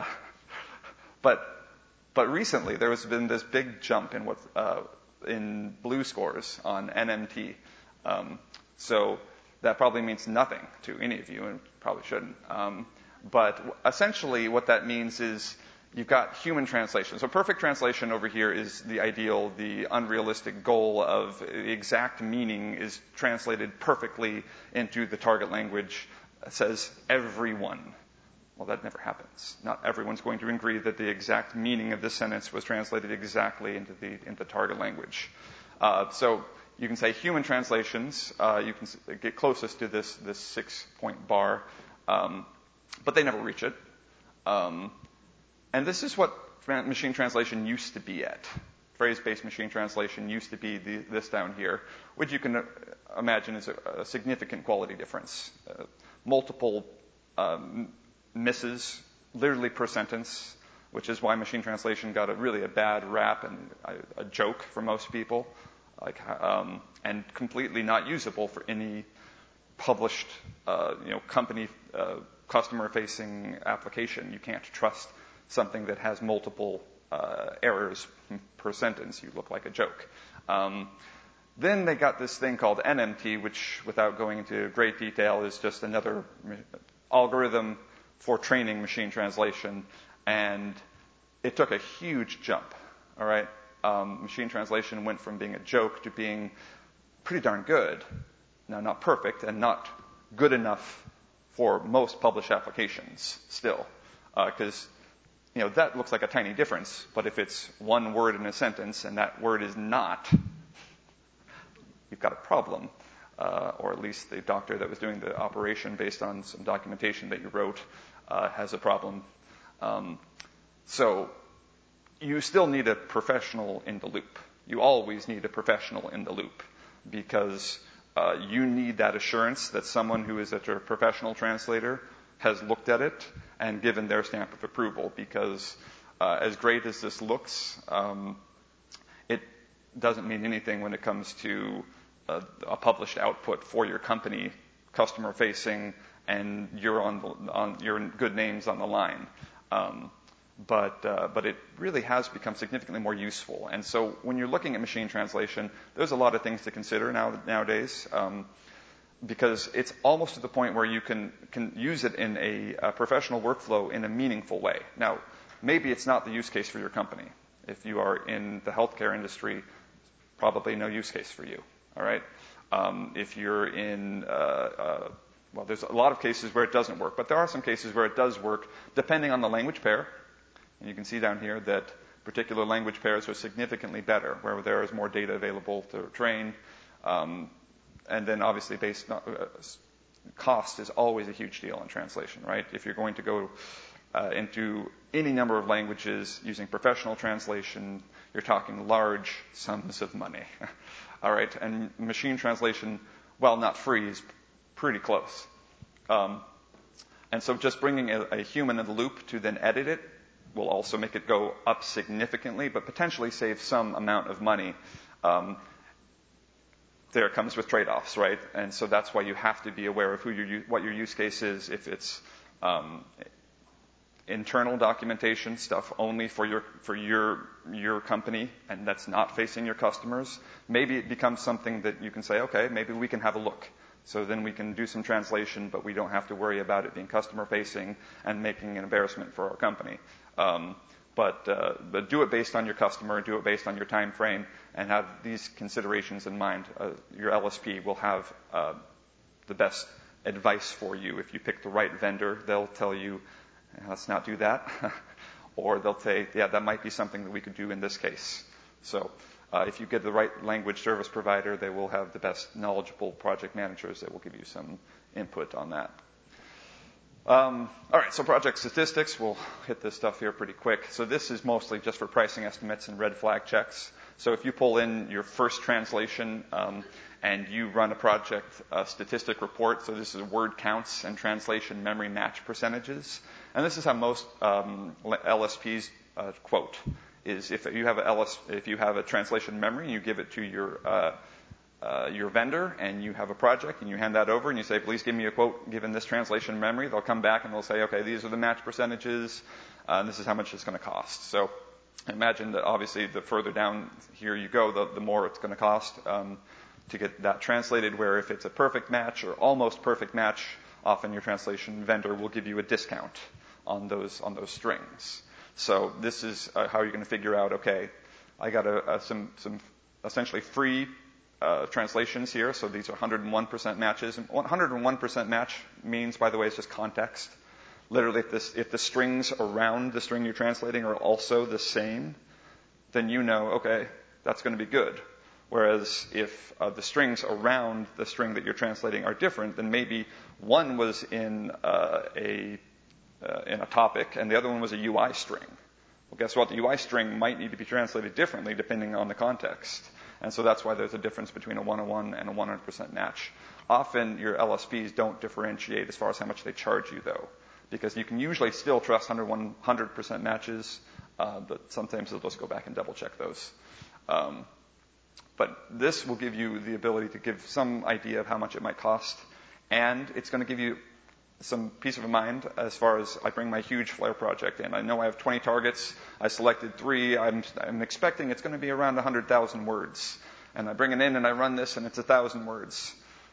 but But recently, there has been this big jump in what uh, in BLEU scores on N M T. Um, so that probably means nothing to any of you, and probably shouldn't. Um, but essentially, what that means is you've got human translation. So perfect translation over here is the ideal, the unrealistic goal of the exact meaning is translated perfectly into the target language. It says everyone. Well, that never happens. Not everyone's going to agree that the exact meaning of this sentence was translated exactly into the into the target language. Uh, so you can say human translations. Uh, you can get closest to this this six-point bar, um, but they never reach it. Um, and this is what machine translation used to be at. Phrase-based machine translation used to be the, this down here, which you can imagine is a, a significant quality difference. Uh, multiple um, misses, literally per sentence, which is why machine translation got a really a bad rap and a, a joke for most people, like um, and completely not usable for any published, uh, you know, company uh, customer-facing application. You can't trust something that has multiple uh, errors per sentence. You look like a joke. Um, then they got this thing called N M T, which, without going into great detail, is just another algorithm for training machine translation, and it took a huge jump, all right? Um, machine translation went from being a joke to being pretty darn good. Now, not perfect and not good enough for most published applications still, because, uh, you know, that looks like a tiny difference, but if it's one word in a sentence and that word is not, you've got a problem. Uh, or at least the doctor that was doing the operation based on some documentation that you wrote uh, has a problem. Um, so you still need a professional in the loop. You always need a professional in the loop, because uh, you need that assurance that someone who is a professional translator has looked at it and given their stamp of approval, because uh, as great as this looks, um, it doesn't mean anything when it comes to A, a published output for your company, customer facing, and you're on, the, on your good names on the line. Um, but uh, but it really has become significantly more useful. And so when you're looking at machine translation, there's a lot of things to consider now nowadays, um, because it's almost to the point where you can can use it in a, a professional workflow in a meaningful way. Now, maybe it's not the use case for your company. If you are in the healthcare industry, probably no use case for you. All right. Um, if you're in, uh, uh, well, there's a lot of cases where it doesn't work, but there are some cases where it does work, depending on the language pair. And you can see down here that particular language pairs are significantly better, where there is more data available to train. Um, and then obviously based on, uh, cost is always a huge deal in translation, right? If you're going to go uh, into any number of languages using professional translation, you're talking large sums of money. All right, and machine translation, while not free, is pretty close. Um, and so just bringing a, a human in the loop to then edit it will also make it go up significantly, but potentially save some amount of money. Um, there comes with trade-offs, right? And so that's why you have to be aware of who your, what your use case is. If it's um, internal documentation stuff only for your for your your company, and that's not facing your customers, maybe it becomes something that you can say, okay, maybe we can have a look. So then we can do some translation, but we don't have to worry about it being customer facing and making an embarrassment for our company. Um, but uh, but do it based on your customer, do it based on your time frame, and have these considerations in mind. Uh, your L S P will have uh, the best advice for you. If you pick the right vendor, they'll tell you, let's not do that. Or they'll say, yeah, that might be something that we could do in this case. So uh, if you get the right language service provider, they will have the best knowledgeable project managers that will give you some input on that. Um, all right, so project statistics, we'll hit this stuff here pretty quick. So this is mostly just for pricing estimates and red flag checks. So if you pull in your first translation um, and you run a project uh, statistic report, so this is word counts and translation memory match percentages. And this is how most um, L S Ps uh, quote, is if you have a L S, if you have a translation memory, you give it to your uh, uh, your vendor, and you have a project, and you hand that over, and you say, please give me a quote given this translation memory. They'll come back and they'll say, okay, these are the match percentages, uh, and this is how much it's going to cost. So imagine that obviously the further down here you go, the, the more it's going to cost um, to get that translated, where if it's a perfect match or almost perfect match, often your translation vendor will give you a discount on those on those strings. So this is uh, how you're going to figure out, okay, I got a, a, some some essentially free uh, translations here. So these are one hundred one percent matches. And one hundred one percent match means, by the way, it's just context. Literally, if, this, if the strings around the string you're translating are also the same, then you know, okay, that's going to be good. Whereas if uh, the strings around the string that you're translating are different, then maybe one was in uh, a uh, in a topic and the other one was a U I string. Well, guess what? The U I string might need to be translated differently depending on the context. And so that's why there's a difference between a one oh one and a one hundred percent match. Often your L S Ps don't differentiate as far as how much they charge you, though, because you can usually still trust one hundred percent matches, uh, but sometimes they'll just go back and double check those. Um, But this will give you the ability to give some idea of how much it might cost. And it's going to give you some peace of mind as far as I bring my huge Flare project in. I know I have twenty targets. I selected three. I'm, I'm expecting it's going to be around one hundred thousand words. And I bring it in and I run this and it's one thousand words.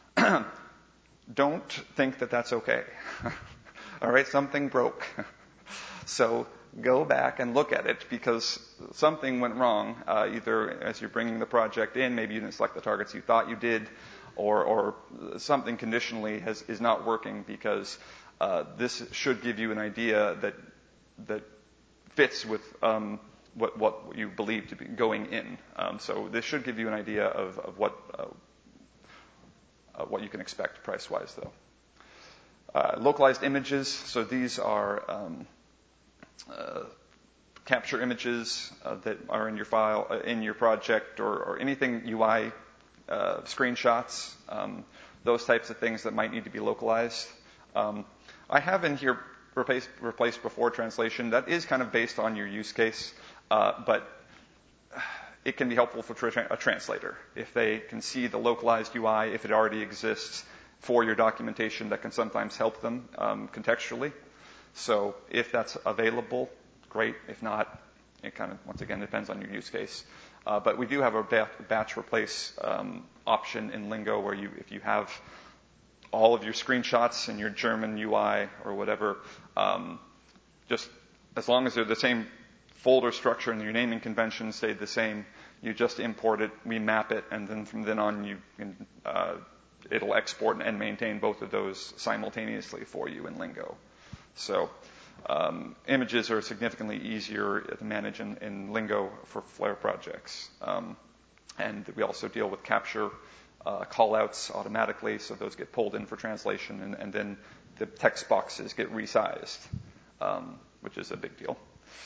Don't think that that's okay. All right, something broke. So go back and look at it, because something went wrong, uh, either as you're bringing the project in, maybe you didn't select the targets you thought you did, or, or something conditionally has, is not working, because uh, this should give you an idea that that fits with um, what, what you believe to be going in. Um, so this should give you an idea of, of what uh, uh, what you can expect price-wise, though. Uh, localized images, so these are um, Uh, capture images uh, that are in your file, uh, in your project, or, or anything U I uh, screenshots, um, those types of things that might need to be localized. Um, I have in here replace, replace before translation. That is kind of based on your use case, uh, but it can be helpful for tra- a translator. If they can see the localized U I, if it already exists for your documentation, that can sometimes help them um, contextually. So if that's available, great. If not, it kind of, once again, depends on your use case. Uh, but we do have a batch replace um, option in Lingo, where you, if you have all of your screenshots in your German U I or whatever, um, just as long as they're the same folder structure and your naming convention stayed the same. You just import it, we map it, and then from then on you can, uh, it'll export and maintain both of those simultaneously for you in Lingo. So um, images are significantly easier to manage in, in Lingo for Flare projects. Um, and we also deal with capture uh, callouts automatically, so those get pulled in for translation, and, and then the text boxes get resized, um, which is a big deal.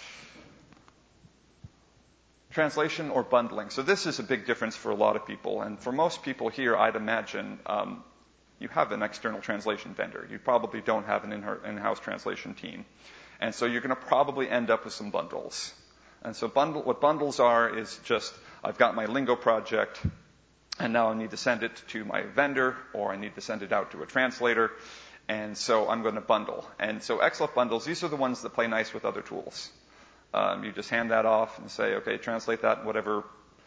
Translation or bundling. So this is a big difference for a lot of people. And for most people here, I'd imagine um, you have an external translation vendor. You probably don't have an in-house translation team. And so you're going to probably end up with some bundles. And so bundle, what bundles are is just, I've got my Lingo project, and now I need to send it to my vendor, or I need to send it out to a translator. And so I'm going to bundle. And so X L F bundles, these are the ones that play nice with other tools. Um, you just hand that off and say, okay, translate that in whatever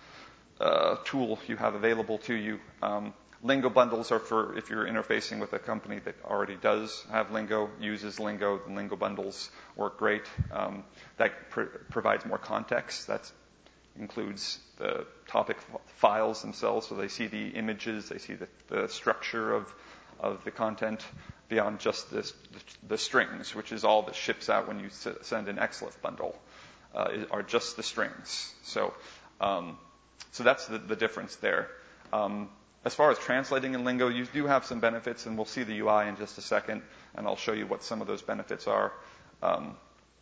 uh, tool you have available to you. Um, Lingo bundles are for if you're interfacing with a company that already does have Lingo, uses Lingo. The Lingo bundles work great. Um, that pr- provides more context. That includes the topic f- files themselves, so they see the images, they see the, the structure of of the content beyond just this, the, the strings, which is all that ships out when you s- send an X L F bundle, uh, are just the strings. So, um, so that's the, the difference there. Um, as far as translating in Lingo, you do have some benefits, and we'll see the U I in just a second, and I'll show you what some of those benefits are. Um,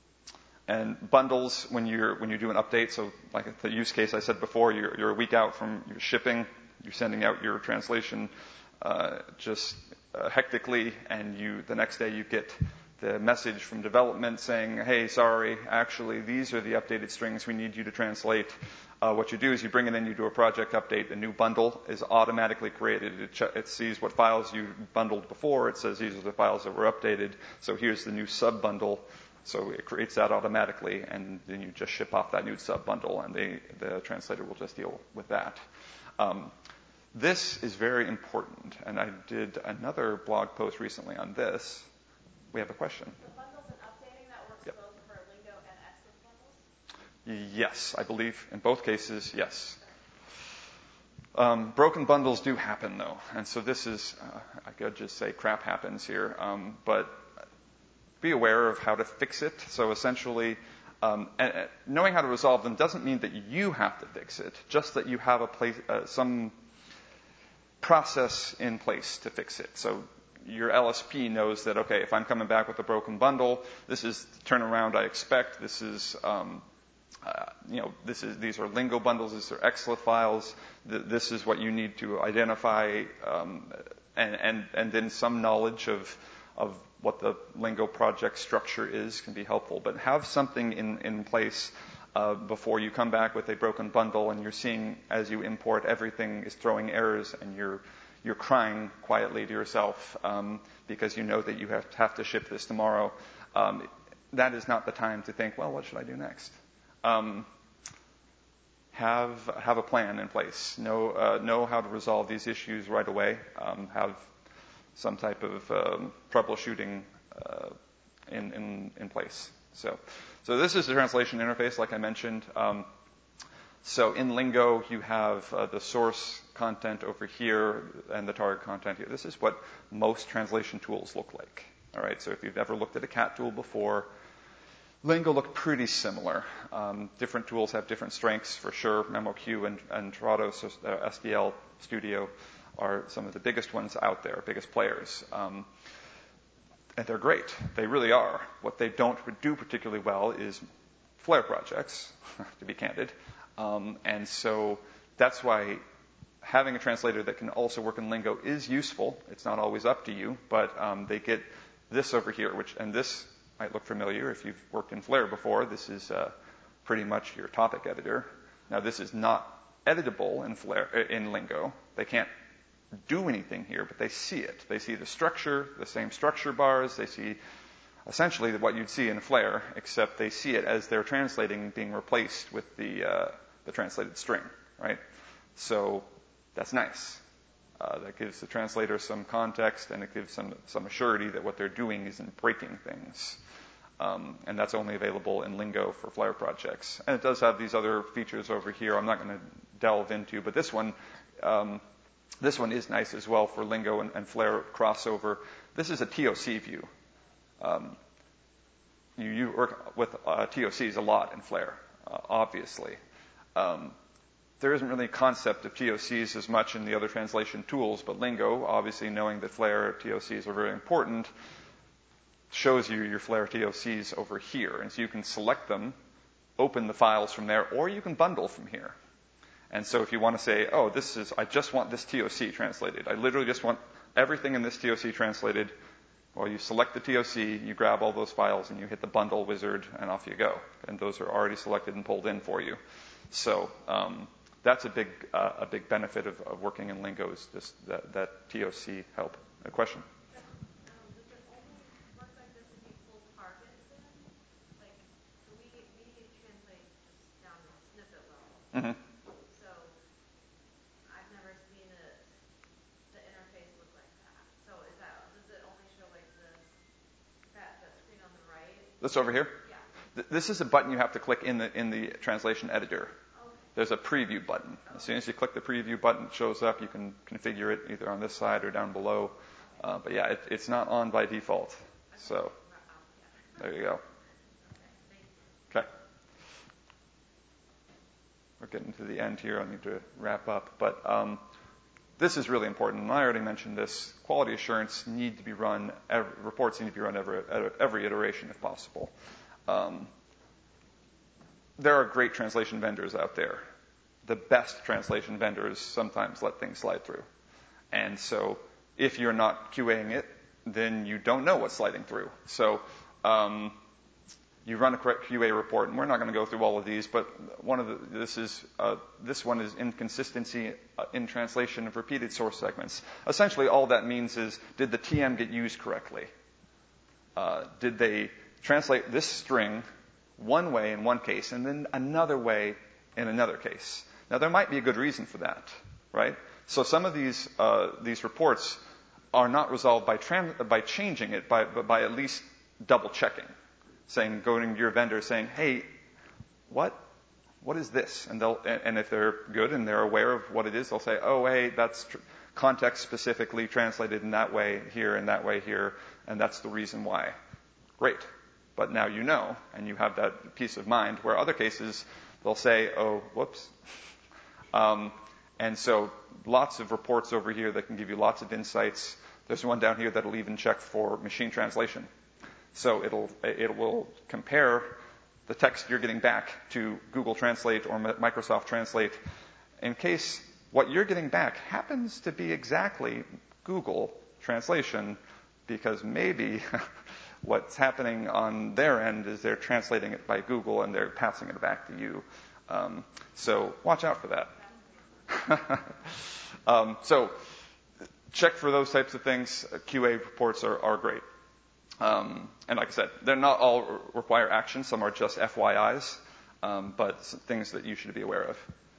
and bundles, when you're when you do an update, so like the use case I said before, you're, you're a week out from your shipping, you're sending out your translation uh, just uh, hectically, and you the next day you get the message from development saying, hey, sorry, actually, these are the updated strings we need you to translate. Uh, what you do is you bring it in, you do a project update, a new bundle is automatically created. It, ch- it sees what files you bundled before. It says these are the files that were updated. So here's the new sub-bundle. So it creates that automatically, and then you just ship off that new sub-bundle, and they, the translator will just deal with that. Um, this is very important, and I did another blog post recently on this. We have a question. The bundles and updating, that works Yep. both for Lingo and X L F bundles? Yes, I believe in both cases, yes. Um, broken bundles do happen, though, and so this is, uh, I could just say crap happens here, um, but be aware of how to fix it. So essentially, um, and, uh, knowing how to resolve them doesn't mean that you have to fix it, just that you have a place, uh, some process in place to fix it. So your L S P knows that, okay, if I'm coming back with a broken bundle, this is the turnaround I expect. This is, um, uh, you know, this is these are Lingo bundles. These are X L F files. Th- this is what you need to identify, um, and and and then some knowledge of of what the Lingo project structure is can be helpful. But have something in in place uh, before you come back with a broken bundle, and you're seeing as you import everything is throwing errors, and you're you're crying quietly to yourself um, because you know that you have to, have to ship this tomorrow. Um, that is not the time to think, well, what should I do next? Um, have have a plan in place. Know uh, know how to resolve these issues right away. Um, have some type of um, troubleshooting uh, in, in in place. So so this is the translation interface, like I mentioned. Um, So in Lingo, you have uh, the source content over here and the target content here. This is what most translation tools look like. All right. So if you've ever looked at a cat tool before, Lingo looked pretty similar. Um, different tools have different strengths for sure. MemoQ and, and Trados, uh, S D L Studio are some of the biggest ones out there, biggest players. Um, and they're great. They really are. What they don't do particularly well is Flare projects, to be candid. Um, and so that's why having a translator that can also work in Lingo is useful. It's not always up to you, but um, they get this over here, which and this might look familiar if you've worked in Flare before. This is uh, pretty much your topic editor. Now, this is not editable in Flare in Lingo. They can't do anything here, but they see it. They see the structure, the same structure bars. They see essentially what you'd see in Flare, except they see it as they're translating being replaced with the uh, the translated string, right? So that's nice. Uh, that gives the translator some context, and it gives some some assurity that what they're doing isn't breaking things. Um, and that's only available in Lingo for Flare projects. And it does have these other features over here I'm not going to delve into, but this one, um, this one is nice as well for Lingo and, and Flare crossover. This is a T O C view. Um, you, you work with uh, T O Cs a lot in Flare, uh, obviously. Um, there isn't really a concept of T O Cs as much in the other translation tools, but Lingo, obviously knowing that Flare T O Cs are very important, shows you your Flare T O Cs over here. And so you can select them, open the files from there, or you can bundle from here. And so if you want to say, oh, this is, I just want this T O C translated. I literally just want everything in this T O C translated. Well, you select the T O C, you grab all those files, and you hit the bundle wizard, and off you go. And those are already selected and pulled in for you. So um, that's a big uh, a big benefit of, of working in Lingo is just that, that T O C help. A question? Mm-hmm. So I've never seen it, the interface look like that. So is that, does it only show like this, that, that screen on the right? This over here? Yeah. Th- This is a button you have to click in the in the translation editor. Okay. There's a preview button. As soon as you click the preview button, it shows up. You can configure it either on this side or down below. Uh, but yeah, it, it's not on by default. So there you go. Okay. We're getting to the end here. I need to wrap up. But um, this is really important. And I already mentioned this. Quality assurance need to be run, every, reports need to be run every, every iteration if possible. Um, there are great translation vendors out there. The best translation vendors sometimes let things slide through. And so if you're not QAing it, then you don't know what's sliding through. So um, you run a correct Q A report, and we're not going to go through all of these, but one of the, this is uh, this one is inconsistency in translation of repeated source segments. Essentially, all that means is, did the T M get used correctly? Uh, did they translate this string one way in one case and then another way in another case? Now, there might be a good reason for that, right? So some of these uh, these reports are not resolved by trans- by changing it, by, but by at least double checking. Saying, going to your vendor saying, hey, what, what is this? And they'll, and if they're good and they're aware of what it is, they'll say, oh, hey, that's tr- context specifically translated in that way here and that way here, and that's the reason why. Great. But now you know, and you have that peace of mind, where other cases, they'll say, oh, whoops. um, and so lots of reports over here that can give you lots of insights. There's one down here that'll even check for machine translation. So it'll, it will compare the text you're getting back to Google Translate or Microsoft Translate in case what you're getting back happens to be exactly Google Translation, because maybe what's happening on their end is they're translating it by Google and they're passing it back to you. Um, so watch out for that. um, so check for those types of things. Q A reports are, are great. Um, and like I said, they're not all re- require action. Some are just F Y Is, um, but things that you should be aware of.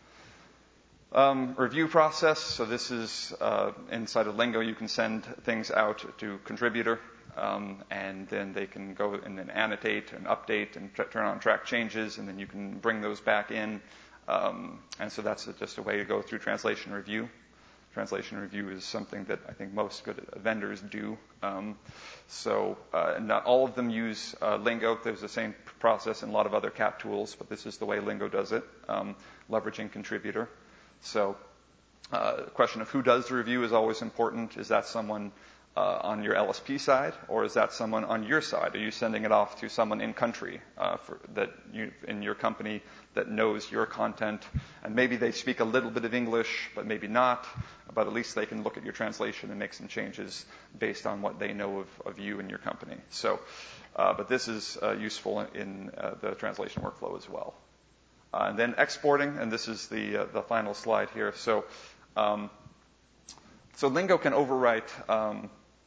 Um, review process. So this is uh, inside of Lingo. You can send things out to contributor, um, and then they can go and then annotate and update and tra- turn on track changes, and then you can bring those back in. Um, and so that's just a way to go through translation review. Translation review is something that I think most good vendors do. Um, so uh, not all of them use uh, Lingo. There's the same process in a lot of other C A T tools, but this is the way Lingo does it, um, leveraging contributor. So uh, the question of who does the review is always important. Is that someone uh, on your L S P side, or is that someone on your side? Are you sending it off to someone in country uh, for, that you, in your company that knows your content, and maybe they speak a little bit of English, but maybe not, but at least they can look at your translation and make some changes based on what they know of, of you and your company. So, uh, but this is uh, useful in uh, the translation workflow as well. Uh, and then exporting, and this is the uh, the final slide here. So, um, so Lingo can overwrite um,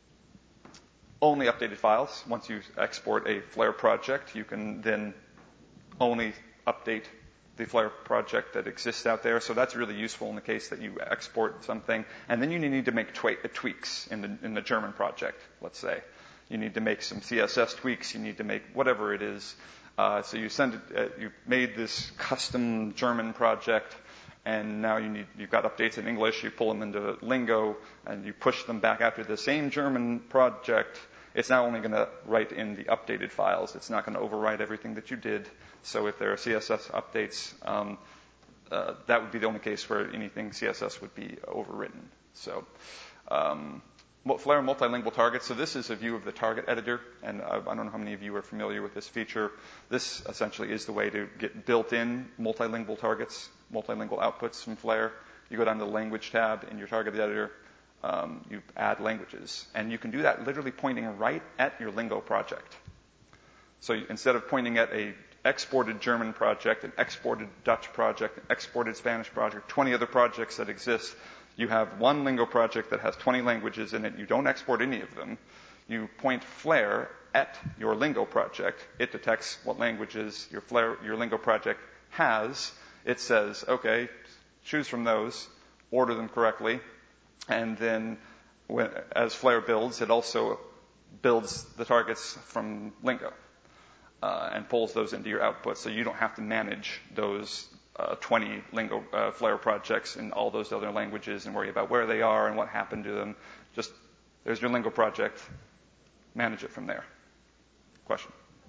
only updated files. Once you export a Flare project, you can then only update the Flare project that exists out there. So that's really useful in the case that you export something, and then you need to make twe- tweaks in the in the German project, let's say. you need to make some C S S tweaks, you need to make whatever it is. Uh, so you send it, uh, you made this custom German project, and now you need, you've got updates in English, you pull them into Lingo, and you push them back after the same German project. It's now only going to write in the updated files. It's not going to overwrite everything that you did. So if there are C S S updates, um, uh, that would be the only case where anything C S S would be overwritten. So, um, Flare multilingual targets. So this is a view of the target editor, and I, I don't know how many of you are familiar with this feature. This essentially is the way to get built-in multilingual targets, multilingual outputs from Flare. You go down to the language tab in your target editor. Um, you add languages, and you can do that literally pointing right at your Lingo project. So you, instead of pointing at a exported German project, an exported Dutch project, an exported Spanish project, twenty other projects that exist, you have one Lingo project that has twenty languages in it. You don't export any of them. You point Flare at your Lingo project. It detects what languages your Flare, your Lingo project has. It says, okay, choose from those, order them correctly, and then when, as Flare builds, it also builds the targets from Lingo uh, and pulls those into your output, so you don't have to manage those Uh, twenty Lingo uh, Flare projects in all those other languages and worry about where they are and what happened to them. Just, there's your Lingo project. Manage it from there. Question?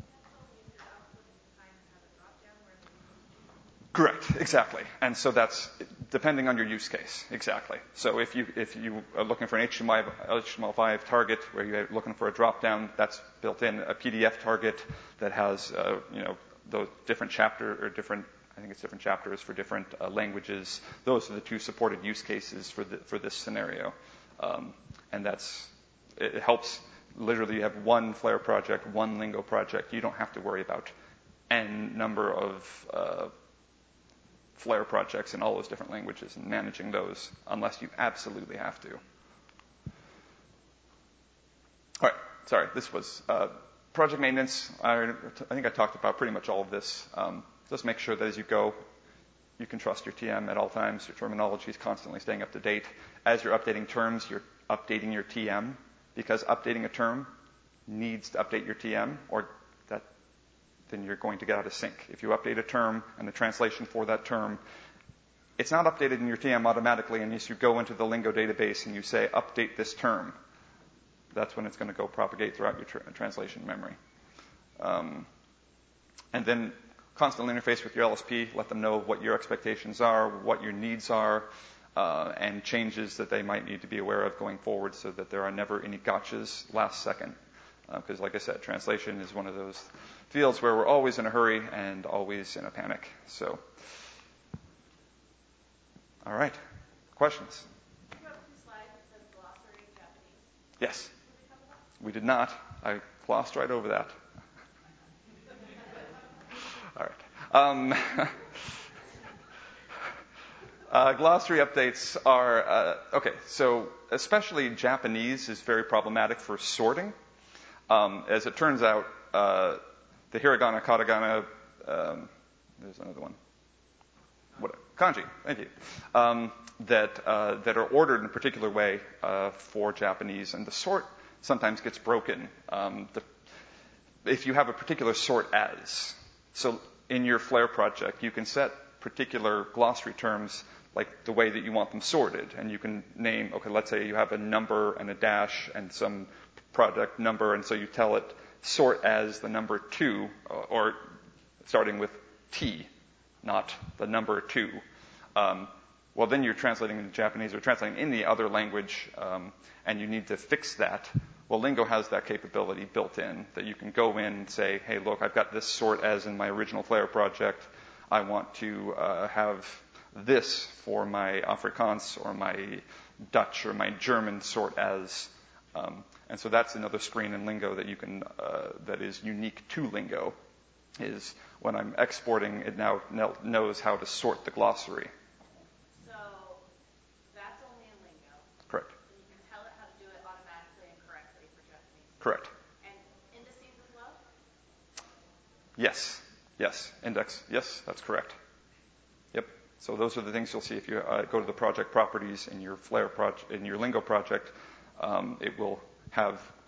Correct, exactly. And so that's depending on your use case, exactly. So if you if you are looking for an H T M L five target where you're looking for a drop-down, that's built in. A P D F target that has, uh, you know, those different chapter or different I think it's different chapters for different uh, languages. Those are the two supported use cases for the, for this scenario. Um, and that's, it helps, literally you have one Flare project, one Lingo project. You don't have to worry about n number of uh, Flare projects in all those different languages and managing those unless you absolutely have to. All right, sorry, this was uh, project maintenance. I, I think I talked about pretty much all of this. Um, Just make sure that as you go, you can trust your T M at all times. Your terminology is constantly staying up to date. As you're updating terms, you're updating your T M, because updating a term needs to update your T M, or that then you're going to get out of sync. If you update a term and the translation for that term, it's not updated in your T M automatically unless you go into the Lingo database and you say, update this term. That's when it's going to go propagate throughout your tra- translation memory. Um, and then constantly interface with your L S P, let them know what your expectations are, what your needs are, uh, and changes that they might need to be aware of going forward so that there are never any gotchas last second. Because uh, like I said, translation is one of those fields where we're always in a hurry and always in a panic. So, all right. Questions? Did you have two slides that said glossary in Japanese? Yes. Did we cover that? We did not. I glossed right over that. All right. Um, uh, glossary updates are, uh, okay, so especially Japanese is very problematic for sorting. Um, as it turns out, uh, the hiragana, katakana, um, there's another one. What, kanji, thank you. Um, that, uh, that are ordered in a particular way uh, for Japanese, and the sort sometimes gets broken. Um, the, if you have a particular sort as, so in your Flare project, you can set particular glossary terms like the way that you want them sorted. And you can name, okay, let's say you have a number and a dash and some product number, and so you tell it sort as the number two, or starting with T, not the number two. Um, well, then you're translating into Japanese or translating in the other language, um, and you need to fix that. Well, Lingo has that capability built in that you can go in and say, hey, look, I've got this sort as in my original Flare project. I want to uh, have this for my Afrikaans or my Dutch or my German sort as. Um, and so that's another screen in Lingo that you can, uh, that is unique to Lingo, is when I'm exporting, it now knows how to sort the glossary. So that's only in Lingo. Correct. And you can tell it how to do it automatically and correctly for Japanese. Correct. And indices as well? Yes. Yes. Index. Yes, that's correct. Yep. So those are the things you'll see if you uh, go to the project properties in your Flare project, in your Lingo project. Um, it will have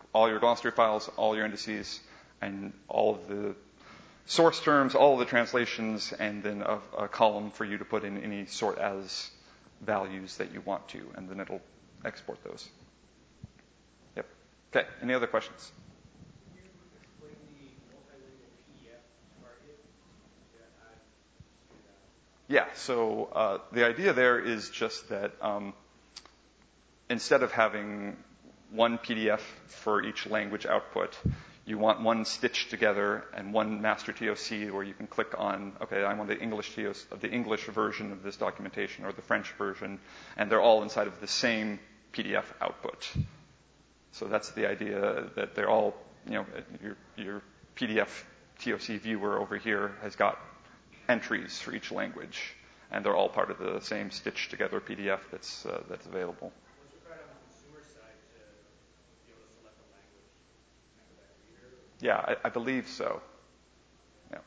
all your glossary files, all your indices, and all of the source terms, all of the translations, and then a, a column for you to put in any sort as values that you want to, and then it'll export those. Yep. Okay, any other questions? Can you explain the multilingual P D F target? Yeah, I understand that. Yeah, so uh, the idea there is just that um, instead of having one P D F for each language output, you want one stitched together and one master T O C where you can click on, okay, I want the English T O C, the English version of this documentation or the French version, and they're all inside of the same P D F output. So that's the idea, that they're all, you know, your, your P D F T O C viewer over here has got entries for each language, and they're all part of the same stitched together P D F that's uh, that's available. What's required on the consumer side to be able to select a language? Can I go back to reader? Yeah, I, I believe so. Yeah.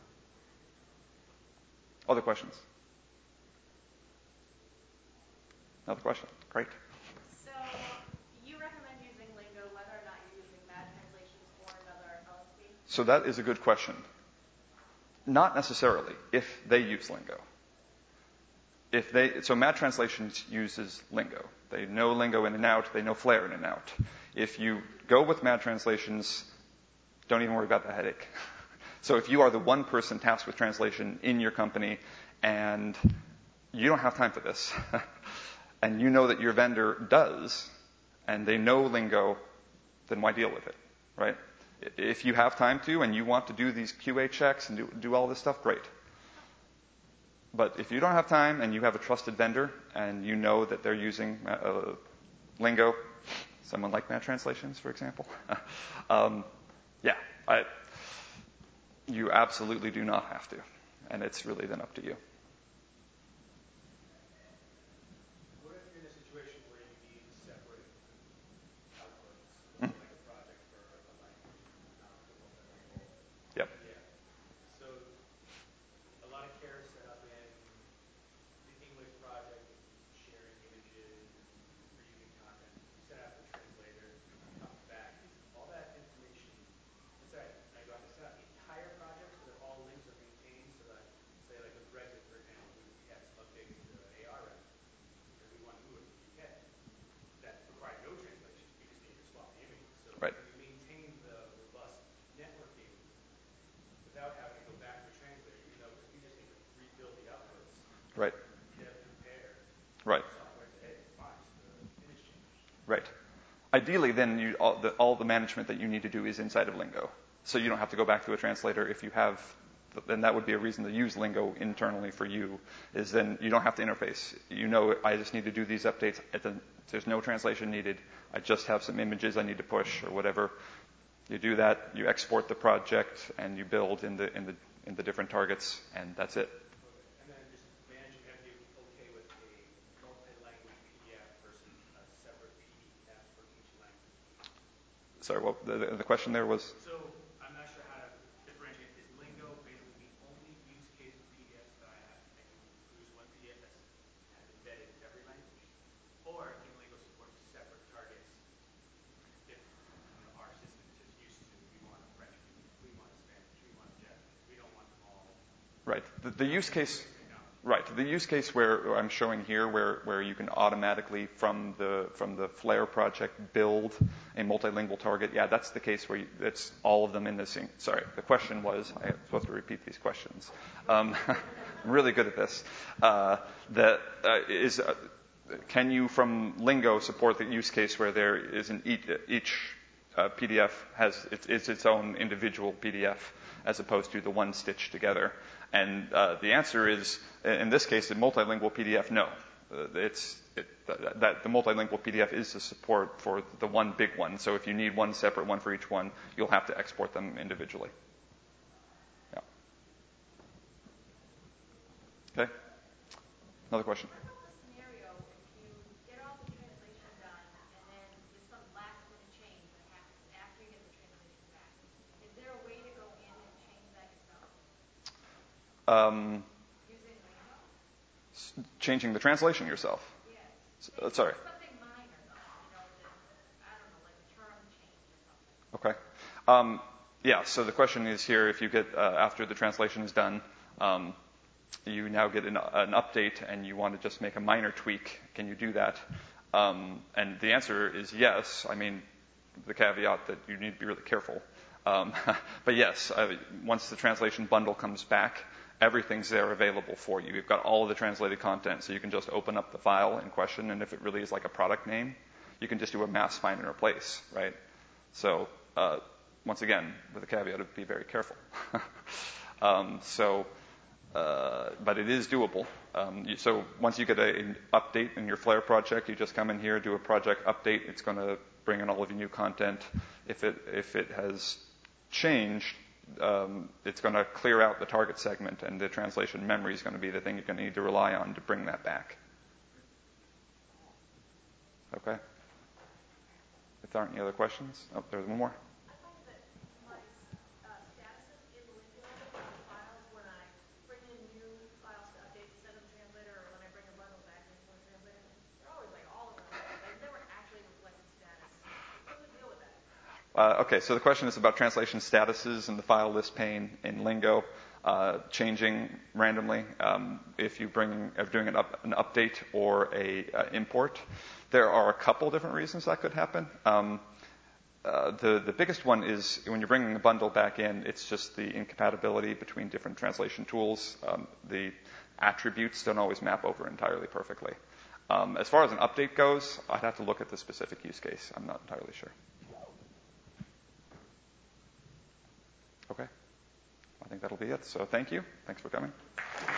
Other questions? Another question. Great. So you recommend using Lingo whether or not you're using Mad Translations or another L S P? So that is a good question. Not necessarily, if they use Lingo. If they, so Mad Translations uses Lingo. They know Lingo in and out. They know Flare in and out. If you go with Mad Translations, don't even worry about the headache. So if you are the one person tasked with translation in your company and you don't have time for this, and you know that your vendor does, and they know Lingo, then why deal with it, right? If you have time to and you want to do these Q A checks and do, do all this stuff, great. But if you don't have time and you have a trusted vendor and you know that they're using uh, Lingo, someone like Mad Translations, for example, um, yeah, I, you absolutely do not have to. And it's really then up to you. What if you're in a situation where you need separate outputs? Let's say like a project for a language, not the multilingual Yep. P D F. So a lot of care is set up in the English project with sharing images and reusing content. You send out the translator, it comes back. Is all that information, let's say, now you have to set up the entire project so that all links are maintained so that, say like with Brexit, for example, we, we had some updates to A R F because we wanted to move it to the U K. That required no translation. You just needed to swap the images. So Right. can you maintain the robust networking without having to go back to a translator, even though, because we just need to rebuild the outputs, Right. dev compare, Right. software say, hey, it's fine, just the image changed. Right. Ideally, then you, all, the, all the management that you need to do is inside of Lingo. So you don't have to go back to a translator. If you have, then that would be a reason to use Lingo internally for you, is then you don't have to interface. You know, I just need to do these updates. At the, there's no translation needed. I just have some images I need to push or whatever. You do that, you export the project, and you build in the, in the, in the different targets, and that's it. Okay. And then just managing, you have to be okay with a multi-language P D F versus a separate P D F for each language. Sorry, well, the, the question there was? So I'm not sure how to differentiate. Is Lingo basically the only use case for P D Fs that I have? I can produce one P D F that has embedded every language? Or can Lingo support separate targets if, you know, our system is just used to, we want a French P D F, we want a Spanish, we want a Japanese, we don't want them all. Right. The, the use case... Technology. Right. The use case where I'm showing here, where, where you can automatically from the from the Flare project build a multilingual target, yeah, that's the case where you, it's all of them in this. Sorry, the question was, I'm supposed to repeat these questions. Um, I'm really good at this. Uh, that uh, is, uh, can you from Lingo support the use case where there is an each, each uh, P D F has it's, it's its own individual P D F as opposed to the one stitched together? And uh, the answer is, in this case, the multilingual P D F, no. Uh, it's it, that, that the multilingual P D F is the support for the one big one. So if you need one separate one for each one, you'll have to export them individually. Yeah. Okay. Another question. What about the scenario if you get all the translation done and then there's some last minute change that happens after you get the translation back? Is there a way to go in and change that yourself? Um, Using Lingo? s- changing the translation yourself. Yes. S- uh, sorry. Something minor though, you know, that, I don't know, like a term change or Um, yeah, so the question is here, if you get, uh, after the translation is done, um, you now get an, an update and you want to just make a minor tweak, can you do that? Um, and the answer is yes. I mean, the caveat that you need to be really careful. Um, but yes, uh, once the translation bundle comes back, everything's there available for you. You've got all of the translated content, so you can just open up the file in question, and if it really is like a product name, you can just do a mass find and replace, right? So, uh, once again, with a caveat of be very careful. um, so, uh, but it is doable. Um, you, so once you get a, an update in your Flare project, you just come in here, do a project update. It's going to bring in all of your new content. If it if it has changed, um, it's going to clear out the target segment, and the translation memory is going to be the thing you're going to need to rely on to bring that back. Okay. If there aren't any other questions, oh, there's one more. I find that my uh, statuses in Lingo on files when I bring in new files to update to send to the translator, or when I bring a bundle back in from the translator, they're always like all over the place. I've never actually reflected status. What's the deal with that? Uh, okay, so the question is about translation statuses in the file list pane in Lingo, uh, changing randomly um, if you bring are doing an, up, an update or a uh, import. There are a couple different reasons that could happen. Um, uh, the the biggest one is when you're bringing the bundle back in, it's just the incompatibility between different translation tools. Um, the attributes don't always map over entirely perfectly. Um, as far as an update goes, I'd have to look at the specific use case. I'm not entirely sure. Okay. I think that'll be it. So thank you. Thanks for coming.